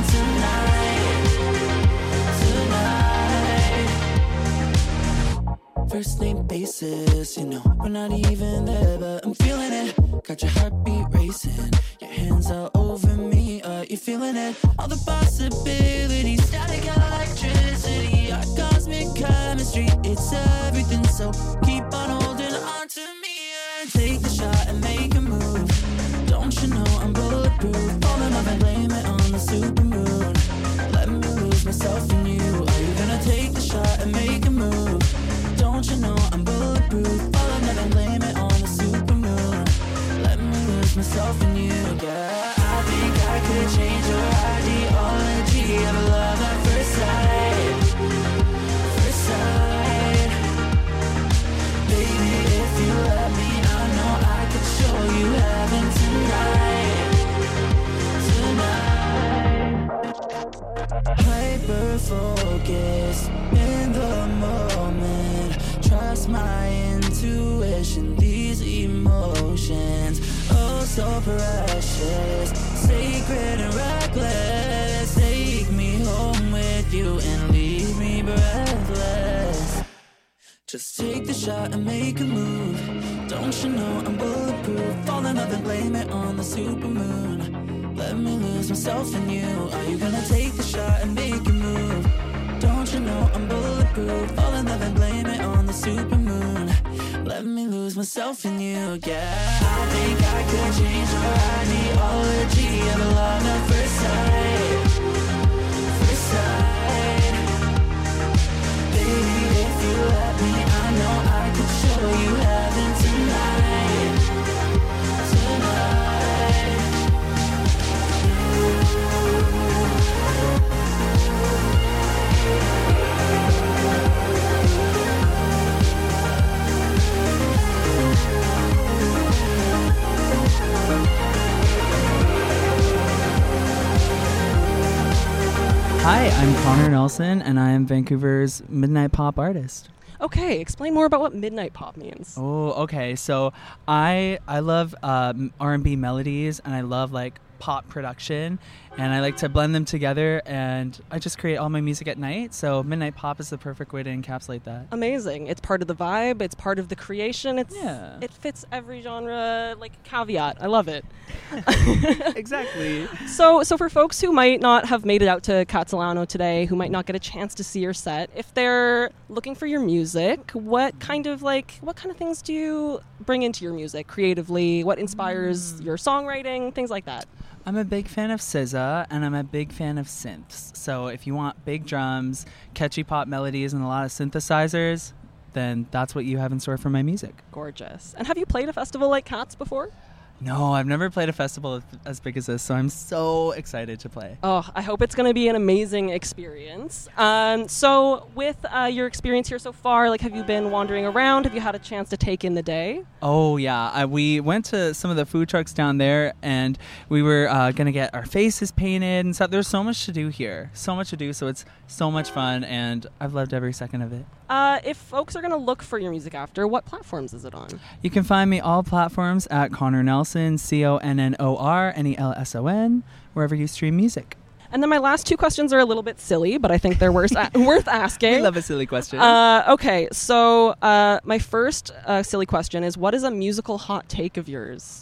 [SPEAKER 13] tonight. Tonight. First name basis, you know, we're not even there, but I'm feeling it. Got your heartbeat racing, your hands all over me, are you feeling it? All the possibilities, static electricity, our cosmic chemistry, it's everything, so keep on holding on to me and take the shot and make a move. Don't you know I'm bulletproof? Fall in love and blame it on the supermoon. Let me lose myself in you. Are you gonna take the shot and make a move? Don't you know I'm bulletproof? Fall in love and blame it on the supermoon. Let me lose myself in you, girl. I think I could change your ideology of love at first sight. First sight. Baby, if you let me, I know I could show you heaven tonight. Tonight. Hyper focus in the moment. Trust my intuition, these emotions, oh so precious, sacred and reckless. Take me home with you and leave me breathless. Just take the shot and make a move.
[SPEAKER 15] Don't you know I'm bulletproof? Fall in love and blame it on the supermoon. Let me lose myself in you. Are you gonna take the shot and make a move? Don't you know I'm bulletproof? Fall in love and blame it on the supermoon. Let me lose myself in you, yeah. I think I could change your ideology of love at first sight. First sight. Baby, if you let me, I know I could show you heaven tonight. Tonight.
[SPEAKER 16] Hi, I'm Connor Nelson, and I am Vancouver's midnight pop artist.
[SPEAKER 3] Okay, explain more about what midnight pop means.
[SPEAKER 16] Oh, okay. So I I love uh, R and B melodies, and I love like pop production, and I like to blend them together, and I just create all my music at night. So midnight pop is the perfect way to encapsulate that.
[SPEAKER 3] Amazing. It's part of the vibe. It's part of the creation. It's
[SPEAKER 16] Yeah.
[SPEAKER 3] It fits every genre, like caveat. I love it.
[SPEAKER 16] Exactly.
[SPEAKER 3] So, so for folks who might not have made it out to Catalano today, who might not get a chance to see your set, if they're looking for your music, what kind of like what kind of things do you bring into your music creatively? What inspires
[SPEAKER 16] Mm.
[SPEAKER 3] your songwriting? Things like that.
[SPEAKER 16] I'm a big fan of S Z A, and I'm a big fan of synths. So if you want big drums, catchy pop melodies, and a lot of synthesizers, then that's what you have in store for my music.
[SPEAKER 3] Gorgeous. And have you played a festival like Cats before?
[SPEAKER 16] No, I've never played a festival as big as this, so I'm so excited to play.
[SPEAKER 3] Oh, I hope it's going to be an amazing experience. Um, so with uh, your experience here so far, like have you been wandering around? Have you had a chance to take in the day?
[SPEAKER 16] Oh, yeah. I, we went to some of the food trucks down there, and we were uh, going to get our faces painted and stuff. There's so much to do here. So much to do, so it's so much fun, and I've loved every second of it.
[SPEAKER 3] Uh, if folks are going to look for your music after, what platforms is it on?
[SPEAKER 16] You can find me all platforms at Connor Nelson, C O N N O R N E L S O N, wherever you stream music.
[SPEAKER 3] And then my last two questions are a little bit silly, but I think they're worth, a- worth asking.
[SPEAKER 16] We love a silly question.
[SPEAKER 3] Uh, okay, so uh, my first uh, silly question is, what is a musical hot take of yours?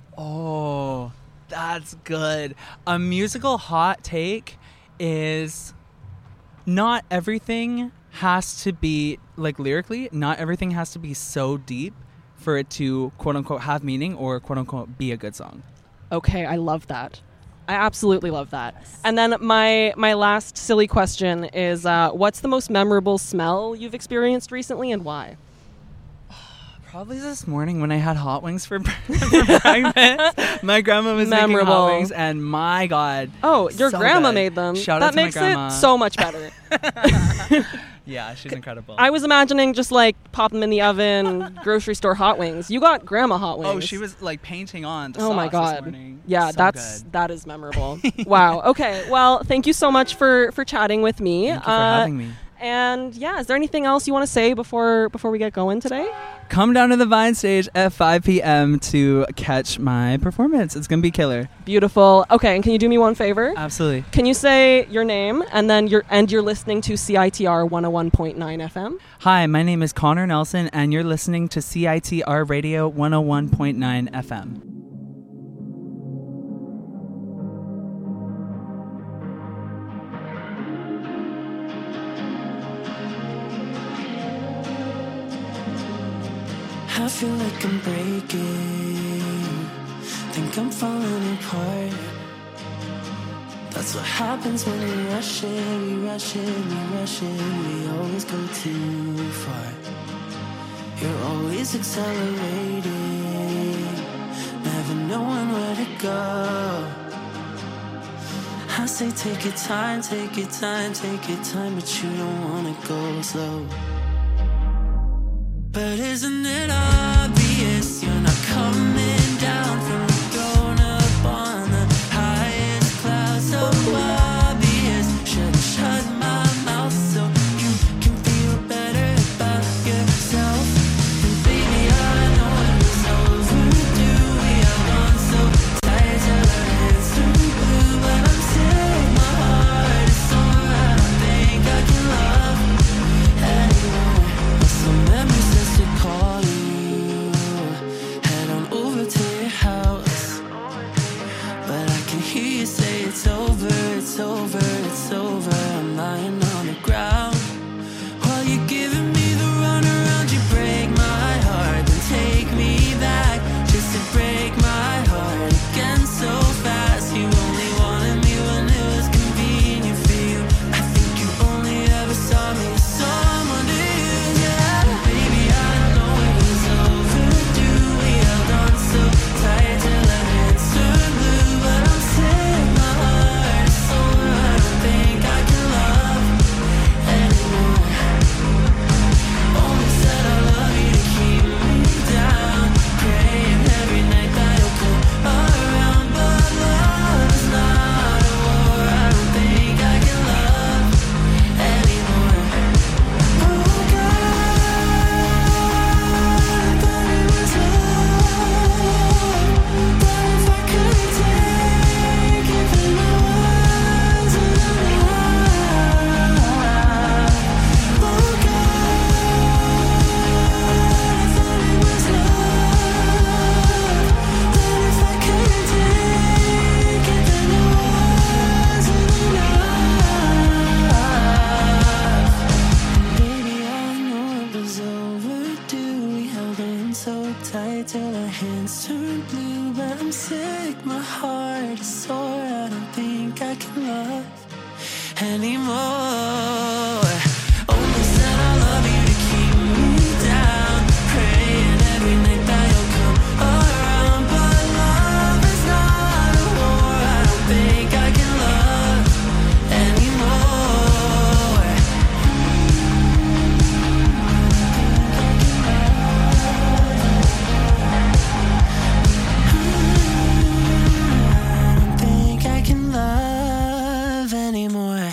[SPEAKER 16] Oh, that's good. A musical hot take is not everything has to be, like lyrically, not everything has to be so deep for it to quote unquote have meaning or quote unquote be a good song.
[SPEAKER 3] Okay, I love that. I absolutely love that. And then my my last silly question is, uh, what's the most memorable smell you've experienced recently and why?
[SPEAKER 16] Probably this morning when I had hot wings for, for breakfast. My grandma was making
[SPEAKER 3] Memorable.
[SPEAKER 16] hot wings, and my God.
[SPEAKER 3] Oh, your
[SPEAKER 16] so
[SPEAKER 3] grandma
[SPEAKER 16] good.
[SPEAKER 3] made them.
[SPEAKER 16] Shout
[SPEAKER 3] that
[SPEAKER 16] out to my
[SPEAKER 3] makes
[SPEAKER 16] grandma.
[SPEAKER 3] it so much better.
[SPEAKER 16] Yeah, she's incredible.
[SPEAKER 3] I was imagining just like pop them in the oven, grocery store hot wings. You got grandma hot wings.
[SPEAKER 16] Oh, she was like painting on the
[SPEAKER 3] Oh
[SPEAKER 16] sauce
[SPEAKER 3] my
[SPEAKER 16] this
[SPEAKER 3] God.
[SPEAKER 16] morning.
[SPEAKER 3] Yeah,
[SPEAKER 16] So
[SPEAKER 3] that's
[SPEAKER 16] good.
[SPEAKER 3] that is memorable. Wow. Okay. Well, thank you so much for for chatting with me.
[SPEAKER 16] Thank you for having me.
[SPEAKER 3] And yeah, is there anything else you want to say before before we get going today?
[SPEAKER 16] Come down to the Vine stage at five p.m. to catch my performance. It's going to be killer.
[SPEAKER 3] Beautiful. Okay, and can you do me one favor?
[SPEAKER 16] Absolutely.
[SPEAKER 3] Can you say your name and then you're and you're listening to C I T R one oh one point nine F M?
[SPEAKER 16] Hi, my name is Connor Nelson, and you're listening to C I T R Radio one oh one point nine F M.
[SPEAKER 15] I feel like I'm breaking, think I'm falling apart. That's what happens when we rush it, we rush it, we rush it, we always go too far. You're always accelerating, never knowing where to go. I say take your time, take your time, take your time, but you don't wanna go slow. But isn't it obvious you're not coming down from the throne up on the highest cloud? So obvious, should've shut my mouth so you can feel better about yourself. And baby, I know it was overdue. We have gone so tight till our hands turn blue, but I'm still, my heart is sore. I don't think I can love anymore. Some memories just to call you. tight till our hands turn blue. But I'm sick, my heart is sore. I don't think I can love anymore. Only said I love you to keep me down. Praying every night that you'll come around. But love is not a war. I don't think I can love anymore. I don't think I can love anymore.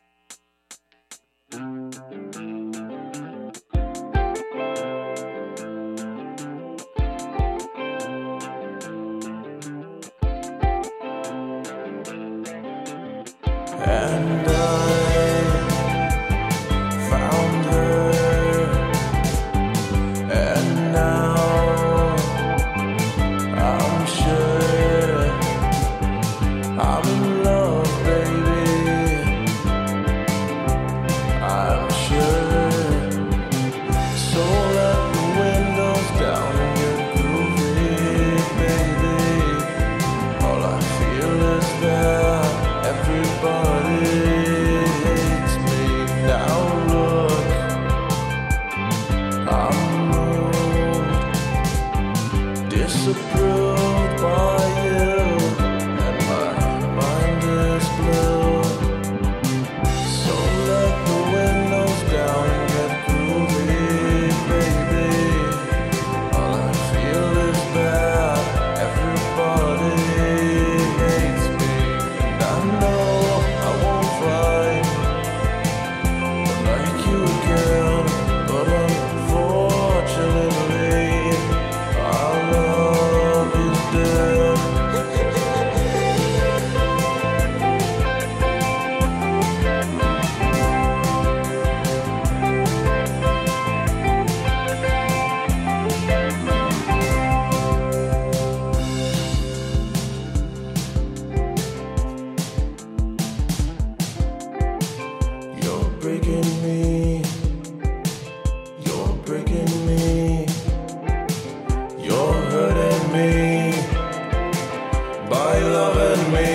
[SPEAKER 13] And I found her, and now I'm sure I'm in love, baby. I'm sure. So let the windows down and get groovy, baby. All I feel is that everybody hates me. Now look, I'm moved, disapproved by you, and my mind is blue. So let the windows down and get groovy, baby. All I feel is that everybody hates me, and I know I won't fight like you again. But unfortunately, our love is dead. You're breaking me. You're breaking me. You're hurting me by loving me.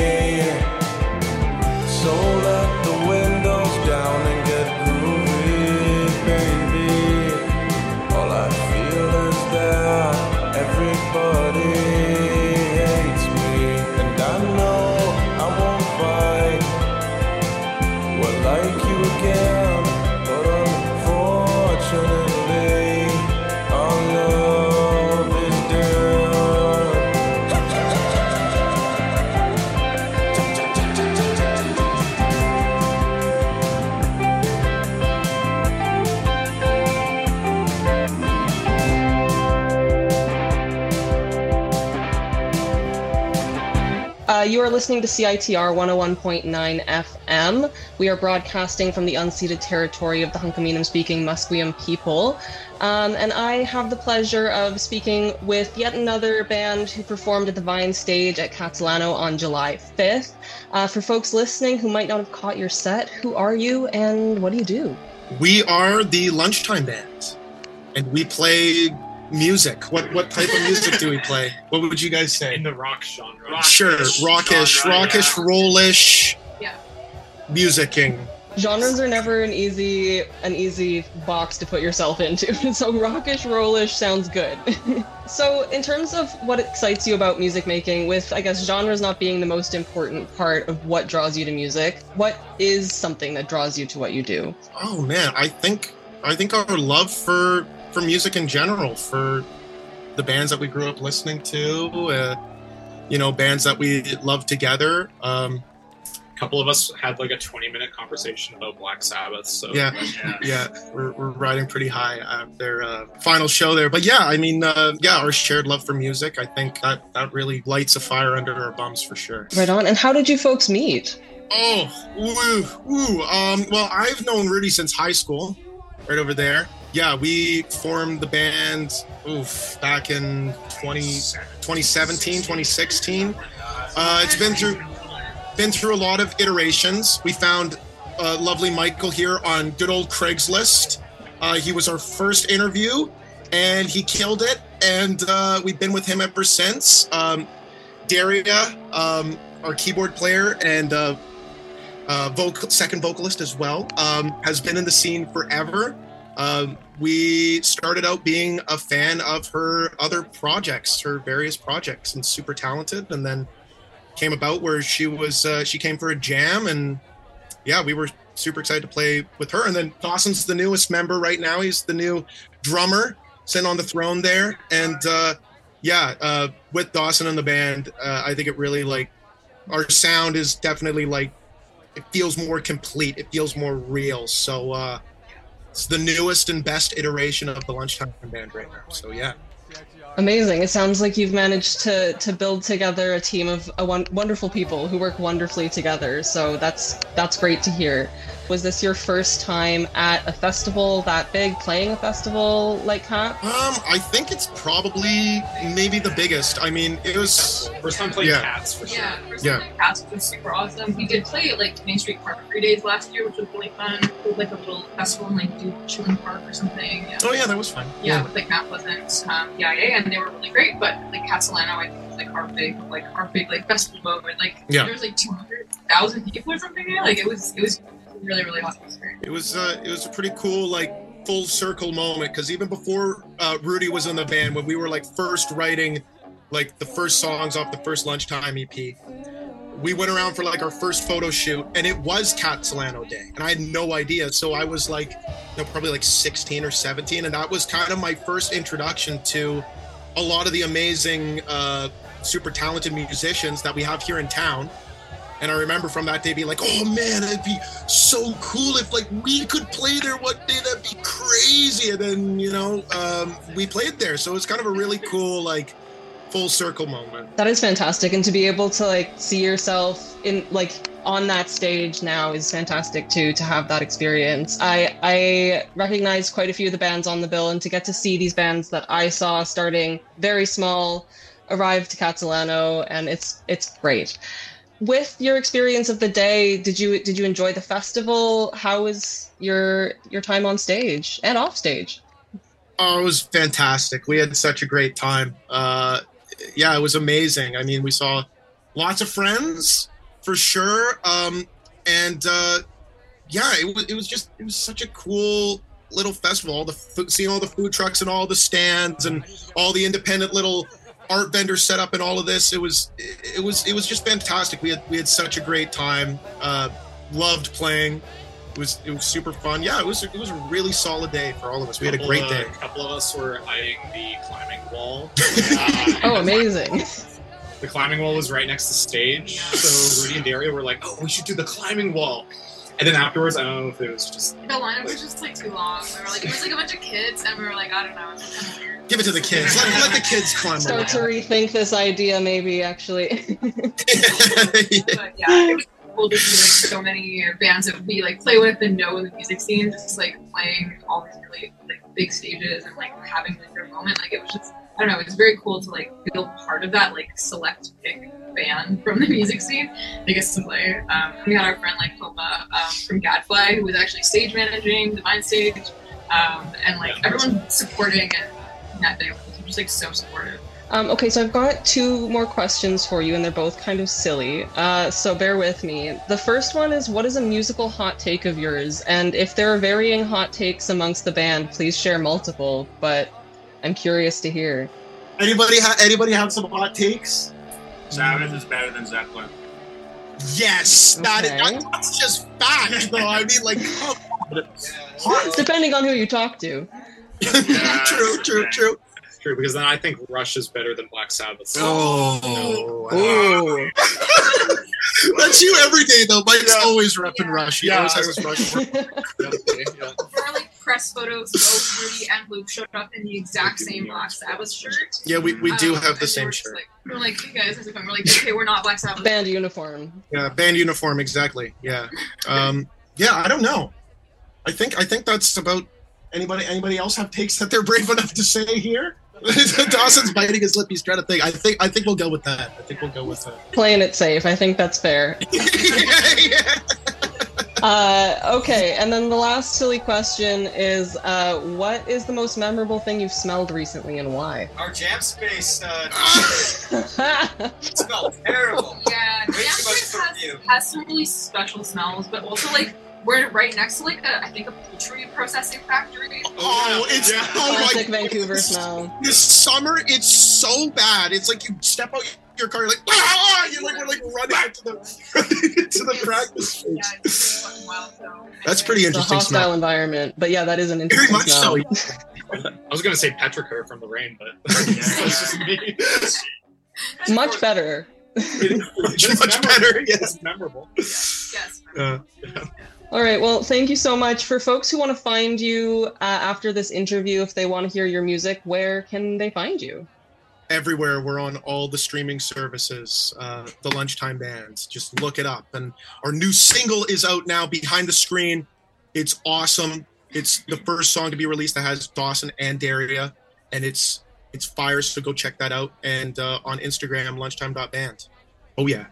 [SPEAKER 13] So let the windows down and get groovy, baby. All I feel is that everybody hates me, and I know I won't fight. Well, like you again, but unfortunately, our love is
[SPEAKER 3] Uh, you are listening to C I T R one oh one point nine F M. We are broadcasting from the unceded territory of the Hunkaminam-speaking Musqueam people. Um, and I have the pleasure of speaking with yet another band who performed at the Vine stage at Catalano on July fifth. Uh, for folks listening who might not have caught your set, who are you and what do you do?
[SPEAKER 17] We are the Lunchtime Band, and we play music. What what type of music do we play? What would you guys say?
[SPEAKER 18] In the rock genre.
[SPEAKER 17] Sure, rockish,
[SPEAKER 18] genre,
[SPEAKER 17] rockish,
[SPEAKER 18] yeah.
[SPEAKER 17] rollish,
[SPEAKER 2] Yeah.
[SPEAKER 17] musicking.
[SPEAKER 3] Genres are never an easy an easy box to put yourself into. So rockish, rollish sounds good. So in terms of what excites you about music making, with I guess genres not being the most important part of what draws you to music, what is something that draws you to what you do?
[SPEAKER 17] Oh man, I think I think our love for for music in general, for the bands that we grew up listening to, uh, you know, bands that we love together. Um,
[SPEAKER 18] A couple of us had like a twenty minute conversation about Black Sabbath. So
[SPEAKER 17] yeah, yeah, we're, we're riding pretty high at their uh, final show there. But yeah, I mean, uh, yeah, our shared love for music, I think that, that really lights a fire under our bums for sure.
[SPEAKER 3] Right on. And how did you folks meet?
[SPEAKER 17] Oh, woo, woo. Um, well, I've known Rudy since high school, right over there. Yeah, we formed the band oof, back in twenty, twenty seventeen, twenty sixteen. Uh, it's been through... Been through a lot of iterations. We found uh, lovely Michael here on good old Craigslist. Uh, he was our first interview, and he killed it. and uh, we've been with him ever since. Um, Daria, um, our keyboard player and uh, uh, vocal, second vocalist as well, um, has been in the scene forever. Um, we started out being a fan of her other projects, her various projects, and super talented, and then came about where she was uh, she came for a jam, and yeah, we were super excited to play with her. And then Dawson's the newest member right now. He's the new drummer sitting on the throne there, and uh, yeah, uh, with Dawson in the band, uh, I think it really, like, our sound is definitely, like, it feels more complete, it feels more real. So uh, it's the newest and best iteration of the Lunchtime band right now. So yeah.
[SPEAKER 3] Amazing. It sounds like you've managed to to build together a team of a won- wonderful people who work wonderfully together. So that's that's great to hear. Was this your first time at a festival that big, playing a festival like Cats?
[SPEAKER 17] Um, I think it's probably maybe the biggest. I mean, it was
[SPEAKER 18] First time playing
[SPEAKER 17] yeah.
[SPEAKER 18] Cats for sure.
[SPEAKER 19] Yeah, first
[SPEAKER 17] Yeah.
[SPEAKER 19] time Cats was super awesome. We did play at like Main Street Park three days last year, which was really fun. We did like a little festival in like Duke Chilling Park or something. Yeah.
[SPEAKER 17] Oh yeah, that was fun.
[SPEAKER 19] Yeah, with like Matt Pleasant, um, E I A, and they were really great. But like Catalano, I think was like our big, like our big like festival moment. Like
[SPEAKER 17] Yeah.
[SPEAKER 19] there was like two hundred thousand people or something there. Like it was, it was really, really awesome experience.
[SPEAKER 17] It was uh, it was a pretty cool, like, full circle moment, because even before uh, Rudy was in the band, when we were like first writing like the first songs off the first Lunchtime E P, we went around for like our first photo shoot, and it was Cat Solano Day, and I had no idea. So I was like, you know, probably like sixteen or seventeen, and that was kind of my first introduction to a lot of the amazing, uh, super talented musicians that we have here in town. And I remember from that day being like, oh man, it'd be so cool if like we could play there one day. That'd be crazy. And then, you know, um, we played there. So it's kind of a really cool, like, full circle moment.
[SPEAKER 3] That is fantastic, and to be able to like see yourself in like on that stage now is fantastic too. To have that experience, I I recognize quite a few of the bands on the bill, and to get to see these bands that I saw starting very small arrive to Catalano, and it's it's great. With your experience of the day, did you did you enjoy the festival? How was your your time on stage and off stage?
[SPEAKER 17] Oh, it was fantastic. We had such a great time. Uh, yeah, it was amazing. I mean, we saw lots of friends for sure. Um, and uh, yeah, it was, it was just, it was such a cool little festival. All the food, seeing all the food trucks and all the stands and all the independent little art vendors set up and all of this. It was, it was, it was just fantastic. We had, we had such a great time. Uh, loved playing. It was it was super fun. Yeah, it was it was a really solid day for all of us. We had a great day.
[SPEAKER 18] A couple of us were eyeing the climbing wall.
[SPEAKER 3] Oh, amazing!
[SPEAKER 18] The climbing wall was right next to stage, so Rudy and Daria were like, "Oh, we should do the climbing wall." And then afterwards, I don't know if it was just
[SPEAKER 19] The line was just like too long. We were like, it was like a bunch of kids, and we were like, I don't know, it's kind of weird.
[SPEAKER 17] Give it to the kids. Let, let the kids climb.
[SPEAKER 3] Start to rethink this idea, maybe actually.
[SPEAKER 19] But yeah, it was cool to see like so many bands that we like play with and know in the music scene, just like playing all these really like big stages and like having like their moment. Like it was just, I don't know, it was very cool to like feel part of that like select pick band from the music scene that gets to play. Um, we had our friend like Homa um, from Gadfly, who was actually stage managing the Vine stage, um, and like everyone supporting and that day was just like so supportive.
[SPEAKER 3] Um, okay, so I've got two more questions for you, and they're both kind of silly. Uh, so bear with me. The first one is, what is a musical hot take of yours? And if there are varying hot takes amongst the band, please share multiple. But I'm curious to hear.
[SPEAKER 17] Anybody ha- anybody have some hot takes?
[SPEAKER 20] Sabbath is better than Zeppelin.
[SPEAKER 17] Yes, that is,
[SPEAKER 3] Okay.
[SPEAKER 17] that, that's just fact, though. I mean, like, come on.
[SPEAKER 3] Depending on who you talk to.
[SPEAKER 17] True, true, true.
[SPEAKER 18] true, because then I think Rush is better than Black Sabbath.
[SPEAKER 17] Oh, oh. That's you every day, though. Mike's always repping Rush. He
[SPEAKER 18] Yeah,
[SPEAKER 17] always
[SPEAKER 18] I
[SPEAKER 17] has his Rush.
[SPEAKER 19] For our like press photos, both Rudy and Luke showed up in the exact same Black Sabbath shirt.
[SPEAKER 17] Yeah, we, we do
[SPEAKER 19] Um,
[SPEAKER 17] have the
[SPEAKER 19] and
[SPEAKER 17] same
[SPEAKER 19] we're just
[SPEAKER 17] shirt.
[SPEAKER 19] Like, we're like, hey guys, how's it going? We're like, okay, we're not Black Sabbath.
[SPEAKER 3] Band uniform.
[SPEAKER 17] Yeah, band uniform, exactly. Yeah, um, yeah. I don't know. I think I think that's about. Anybody anybody else have takes that they're brave enough to say here? Dawson's biting his lip. He's trying to think. I think I think we'll go with that. I think we'll go with that.
[SPEAKER 3] Playing it safe. I think that's fair. Uh, okay, and then the last silly question is, uh, what is the most memorable thing you've smelled recently and why?
[SPEAKER 21] Our jam space uh, it smells terrible.
[SPEAKER 19] Yeah,
[SPEAKER 21] Way too
[SPEAKER 19] Jam
[SPEAKER 21] much
[SPEAKER 19] Space has,
[SPEAKER 21] perfume.
[SPEAKER 19] has some really special smells, but also like we're right next to like a, I think a poultry processing factory.
[SPEAKER 17] Oh, it's oh
[SPEAKER 3] Classic
[SPEAKER 17] my
[SPEAKER 3] Vancouver smell.
[SPEAKER 17] This summer, it's so bad. It's like you step out your car, you're like, ah! You're like, we're like running into the into the practice space. That's pretty
[SPEAKER 3] It's a
[SPEAKER 17] interesting
[SPEAKER 3] hostile
[SPEAKER 17] smell.
[SPEAKER 3] environment, but yeah, that is an
[SPEAKER 17] Very
[SPEAKER 3] interesting
[SPEAKER 17] much
[SPEAKER 3] smell.
[SPEAKER 17] so.
[SPEAKER 18] I was gonna say petrichor from the rain, but that's just me.
[SPEAKER 3] Much better.
[SPEAKER 17] Much, much better. Yes,
[SPEAKER 18] memorable.
[SPEAKER 19] Yes.
[SPEAKER 17] Uh,
[SPEAKER 3] All right. Well, thank you so much. For folks who want to find you uh, after this interview, if they want to hear your music, where can they find you?
[SPEAKER 17] everywhere. We're on all the streaming services. Uh, the Lunchtime Band. Just look it up. And our new single is out now, Behind the Screen. It's awesome. It's the first song to be released that has Dawson and Daria, and it's it's fire. So go check that out. And uh, on Instagram, lunchtime dot band. Oh yeah.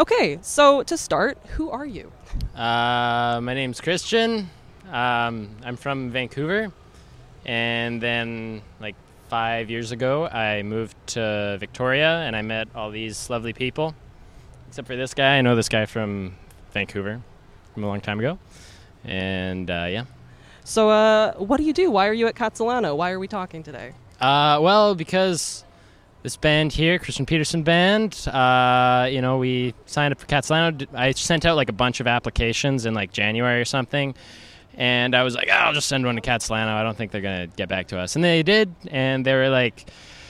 [SPEAKER 3] Okay, so to start, who are you?
[SPEAKER 1] Uh, my name's Christian. Um, I'm from Vancouver, and then like five years ago, I moved to Victoria, and I met all these lovely people. Except for this guy, I know this guy from Vancouver from a long time ago, and uh, yeah.
[SPEAKER 3] So, uh, what do you do? Why are you at Catalano? Why are we talking today?
[SPEAKER 1] Uh, well, because this band here, Christian Peterson Band, uh, you know, we signed up for Catalano. I sent out like a bunch of applications in like January or something. And I was like, oh, I'll just send one to Catalano. I don't think they're going to get back to us. And they did. And they were like,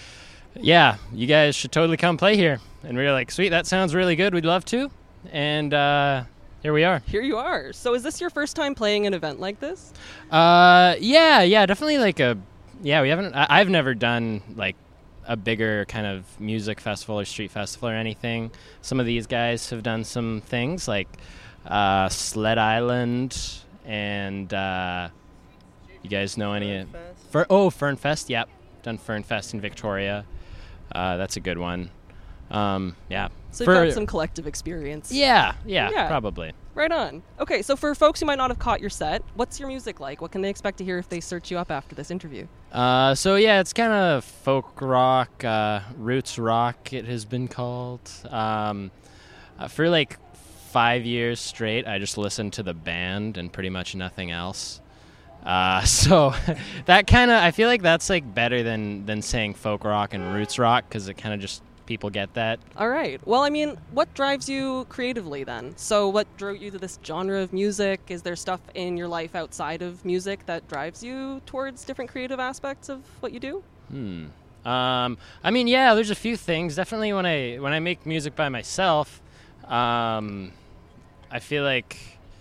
[SPEAKER 1] yeah, you guys should totally come play here. And we were like, sweet, that sounds really good. We'd love to. And uh, here we are.
[SPEAKER 3] Here you are. So is this your first time playing an event like this?
[SPEAKER 1] Uh, yeah, yeah, definitely like a, yeah, we haven't, I, I've never done like a bigger kind of music festival or street festival or anything. Some of these guys have done some things like uh, Sled Island. And uh, you guys know any? Fer- oh, Fern Fest. Yep, done Fern Fest in Victoria. Uh, that's a good one. Um, yeah.
[SPEAKER 3] So
[SPEAKER 1] for,
[SPEAKER 3] you've got some collective experience.
[SPEAKER 1] Yeah, yeah, yeah, probably.
[SPEAKER 3] Right on. Okay, so for folks who might not have caught your set, what's your music like? What can they expect to hear if they search you up after this interview?
[SPEAKER 1] Uh, so yeah, it's kind of folk rock, uh, roots rock. It has been called. Um, uh, for like five years straight, I just listened to the band and pretty much nothing else. Uh, so that kind of, I feel like that's like better than, than saying folk rock and roots rock, because it kind of just, people get that.
[SPEAKER 3] All right. Well, I mean, what drives you creatively then? So what drew you to this genre of music? Is there stuff in your life outside of music that drives you towards different creative aspects of what you do?
[SPEAKER 1] Hmm. Um, I mean, yeah, there's a few things. Definitely when I, when I make music by myself, um, I feel like,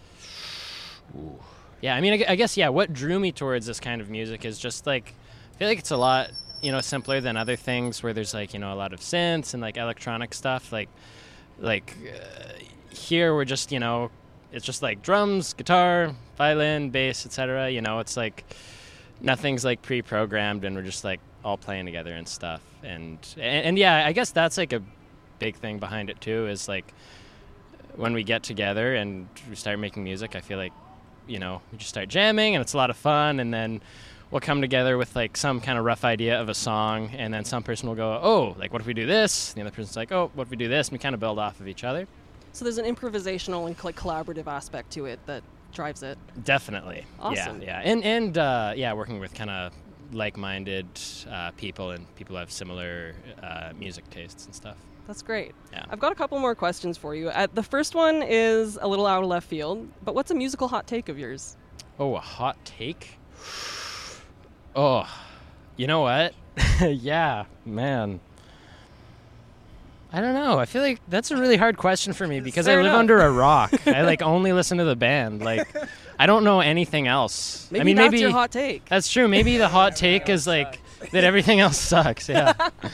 [SPEAKER 1] ooh. yeah, I mean, I, I guess, yeah, what drew me towards this kind of music is just like, I feel like it's a lot, you know, simpler than other things where there's like, you know, a lot of synths and like electronic stuff. Like, like uh, here we're just, you know, it's just like drums, guitar, violin, bass, et cetera. You know, it's like nothing's like pre-programmed and we're just like all playing together and stuff. And, and, and yeah, I guess that's like a big thing behind it too, is like, when we get together and we start making music, I feel like, you know, we just start jamming and it's a lot of fun, and then we'll come together with like some kind of rough idea of a song, and then some person will go, oh, like what if we do this? And the other person's like, oh, what if we do this? And we kind of build off of each other.
[SPEAKER 3] So there's an improvisational and like collaborative aspect to it that drives it.
[SPEAKER 1] Definitely.
[SPEAKER 3] Awesome.
[SPEAKER 1] Yeah, yeah. And, and uh, yeah, working with kind of like-minded uh, people and people who have similar uh, music tastes and stuff.
[SPEAKER 3] That's great.
[SPEAKER 1] Yeah.
[SPEAKER 3] I've got a couple more questions for you. Uh, the first one is a little out of left field, but what's a musical hot take of yours?
[SPEAKER 1] Oh, a hot take? Oh, you know what? Yeah, man. I don't know. I feel like that's a really hard question for me because
[SPEAKER 3] Fair
[SPEAKER 1] I live
[SPEAKER 3] enough.
[SPEAKER 1] under a rock. I like only listen to the band. Like, I don't know anything else.
[SPEAKER 3] Maybe
[SPEAKER 1] I mean,
[SPEAKER 3] that's
[SPEAKER 1] maybe
[SPEAKER 3] your hot take.
[SPEAKER 1] That's true. Maybe the hot take is like that everything else sucks. Yeah.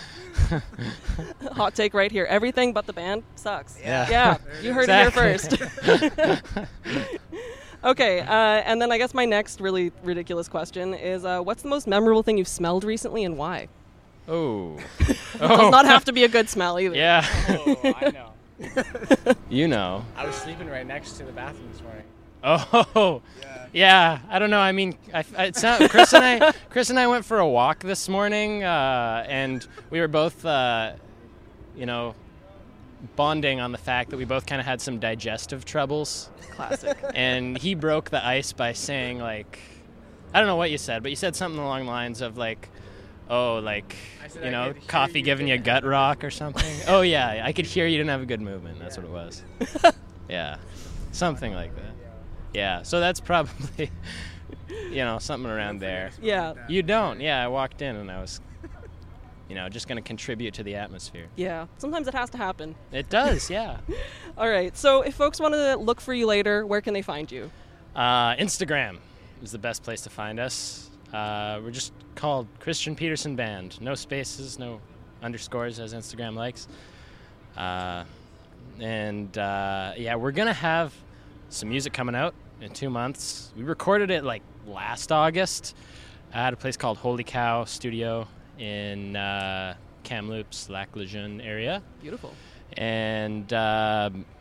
[SPEAKER 3] Hot take right here. Everything but the band sucks.
[SPEAKER 1] Yeah.
[SPEAKER 3] Yeah, you heard
[SPEAKER 1] Exactly.
[SPEAKER 3] it here first. Okay, uh, and then I guess my next really ridiculous question is, uh, what's the most memorable thing you've smelled recently and why?
[SPEAKER 1] Oh.
[SPEAKER 3] It does not have to be a good smell either.
[SPEAKER 1] Yeah.
[SPEAKER 22] Oh, I know.
[SPEAKER 1] You know.
[SPEAKER 22] I was sleeping right next to the bathroom this morning.
[SPEAKER 1] Oh, yeah. yeah. I don't know. I mean, I, I, it's not, Chris and I. Chris and I went for a walk this morning, uh, and we were both, uh, you know, bonding on the fact that we both kind of had some digestive troubles.
[SPEAKER 3] Classic.
[SPEAKER 1] And he broke the ice by saying, like, I don't know what you said, but you said something along the lines of like, oh, like, you know, coffee giving you gut rock or something. Oh yeah, I could hear you didn't have a good movement. That's what it was. Yeah, something like that. Yeah, so that's probably, you know, something around there.
[SPEAKER 3] Yeah.
[SPEAKER 1] You don't. Yeah, I walked in and I was, you know, just going to contribute to the atmosphere.
[SPEAKER 3] Yeah, sometimes it has to happen.
[SPEAKER 1] It does, yeah.
[SPEAKER 3] All right, so if folks want to look for you later, where can they find you?
[SPEAKER 1] Uh, Instagram is the best place to find us. Uh, we're just called Christian Peterson Band. No spaces, no underscores, as Instagram likes. Uh, and, uh, yeah, we're going to have some music coming out in two months. We recorded it, like, last August at a place called Holy Cow Studio in uh, Kamloops, Lac Lejeune area.
[SPEAKER 3] Beautiful.
[SPEAKER 1] And, uh,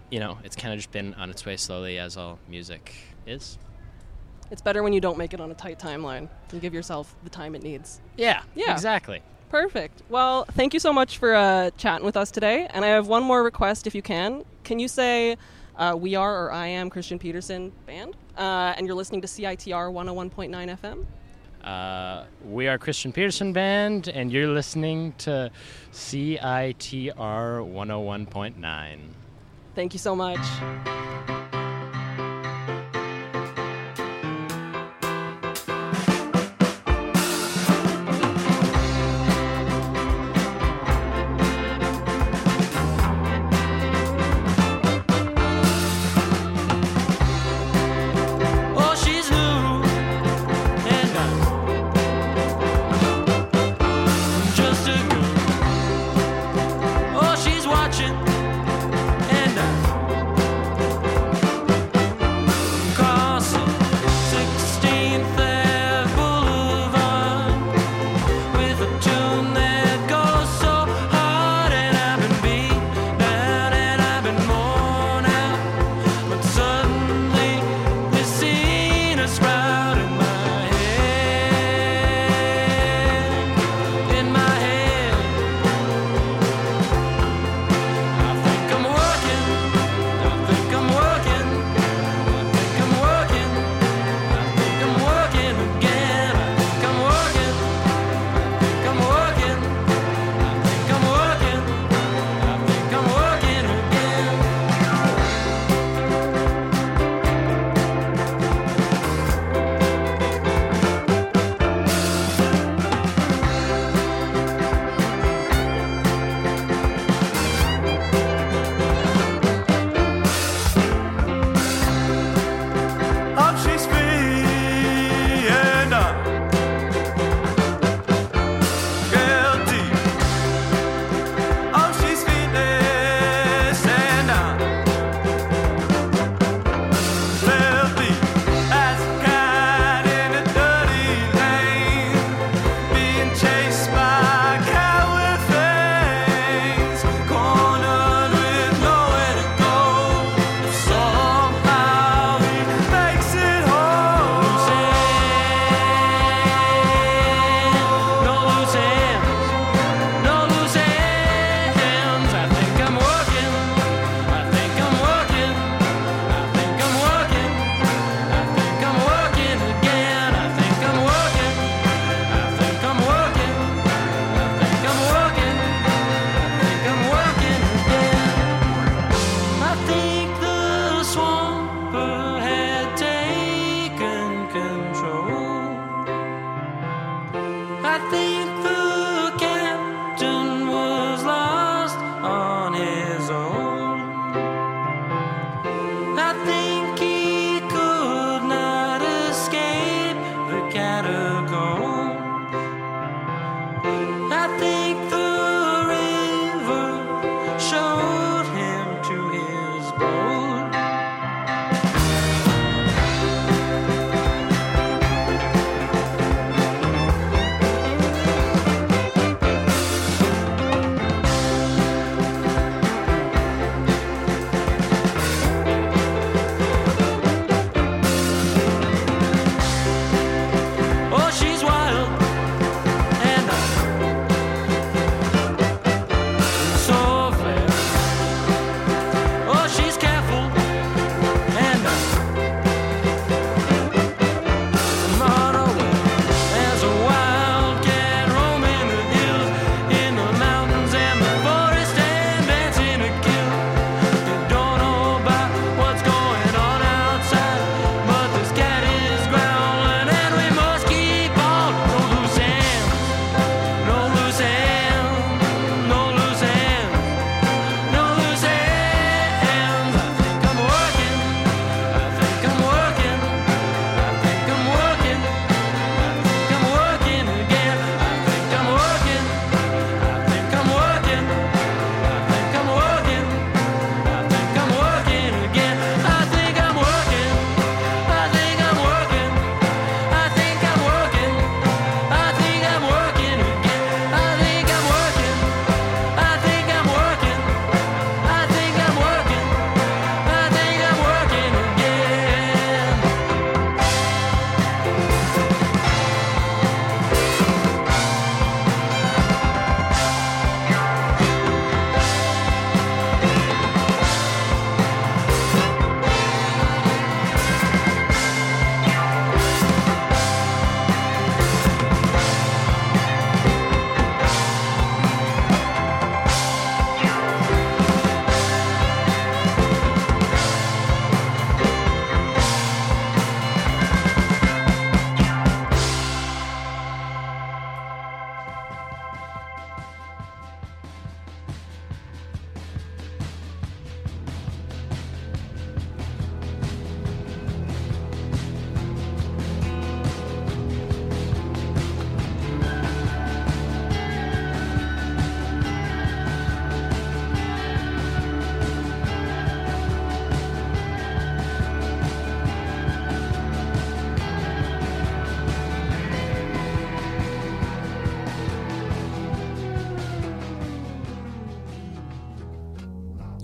[SPEAKER 1] you know, it's kind of just been on its way slowly, as all music is.
[SPEAKER 3] It's better when you don't make it on a tight timeline and give yourself the time it needs.
[SPEAKER 1] Yeah,
[SPEAKER 3] Yeah.
[SPEAKER 1] exactly.
[SPEAKER 3] Perfect. Well, thank you so much for uh, chatting with us today. And I have one more request, if you can. Can you say uh, We Are or I Am Christian Peterson Band? Uh, and you're listening to C I T R one oh one point nine F M?
[SPEAKER 1] Uh, we are Christian Peterson Band, and you're listening to C I T R one oh one point nine.
[SPEAKER 3] Thank you so much.
[SPEAKER 15] Oh, she's new, and I'm just a girl. Oh, she's watching, and I'm crossing sixteenth Ave Boulevard with a tune that goes so hard, and I've been beat down and I've been worn out, but suddenly this scene is sprout in my head, in my head. I think I'm working, I think I'm working, I think I'm working, I think I'm working again. I think I'm working, I think I'm working, I think I'm working, I think I'm working again. Oh, she's free and I'm guilty. Oh, she's fitness and I'm filthy as a cat in a dirty lane, being chased by coward things, cornered with nowhere to go. Somehow he makes it home. No loose ends, no loose ends. I think I'm working, I think I'm working, I think I'm working, I think I'm working again. I think I'm working, I think I'm working, I think I'm working, I think I'm working again. I think the swamper had taken control. I think the captain was lost on his own. I think he could not escape the catacomb. I think the river showed him to his bone.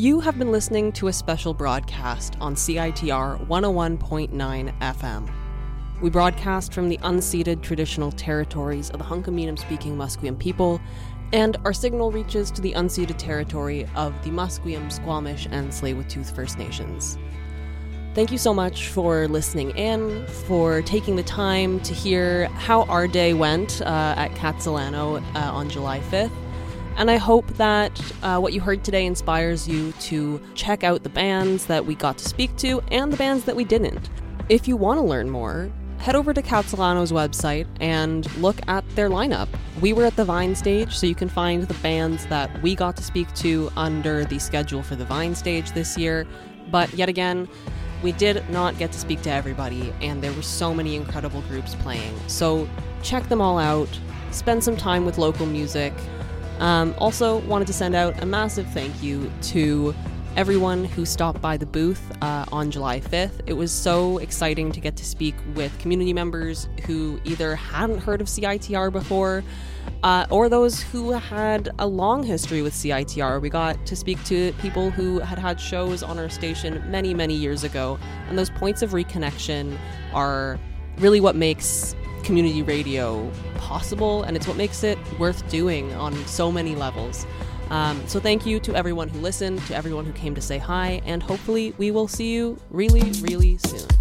[SPEAKER 3] You have been listening to a special broadcast on C I T R one oh one point nine F M. We broadcast from the unceded traditional territories of the Hunkaminam-speaking Musqueam people, and our signal reaches to the unceded territory of the Musqueam, Squamish, and Tsleil-Waututh First Nations. Thank you so much for listening in, for taking the time to hear how our day went uh, at Katsilano uh, on July fifth. And I hope that uh, what you heard today inspires you to check out the bands that we got to speak to and the bands that we didn't. If you want to learn more, head over to Katsilano's website and look at their lineup. We were at the Vine stage, so you can find the bands that we got to speak to under the schedule for the Vine stage this year. But yet again, we did not get to speak to everybody, and there were so many incredible groups playing. So check them all out, spend some time with local music. Um, also wanted to send out a massive thank you to everyone who stopped by the booth uh, on July fifth. It was so exciting to get to speak with community members who either hadn't heard of C I T R before, uh, or those who had a long history with C I T R. We got to speak to people who had had shows on our station many, many years ago, and those points of reconnection are really what makes community radio possible, and it's what makes it worth doing on so many levels. Um, so thank you to everyone who listened, to everyone who came to say hi, and hopefully we will see you really, really soon.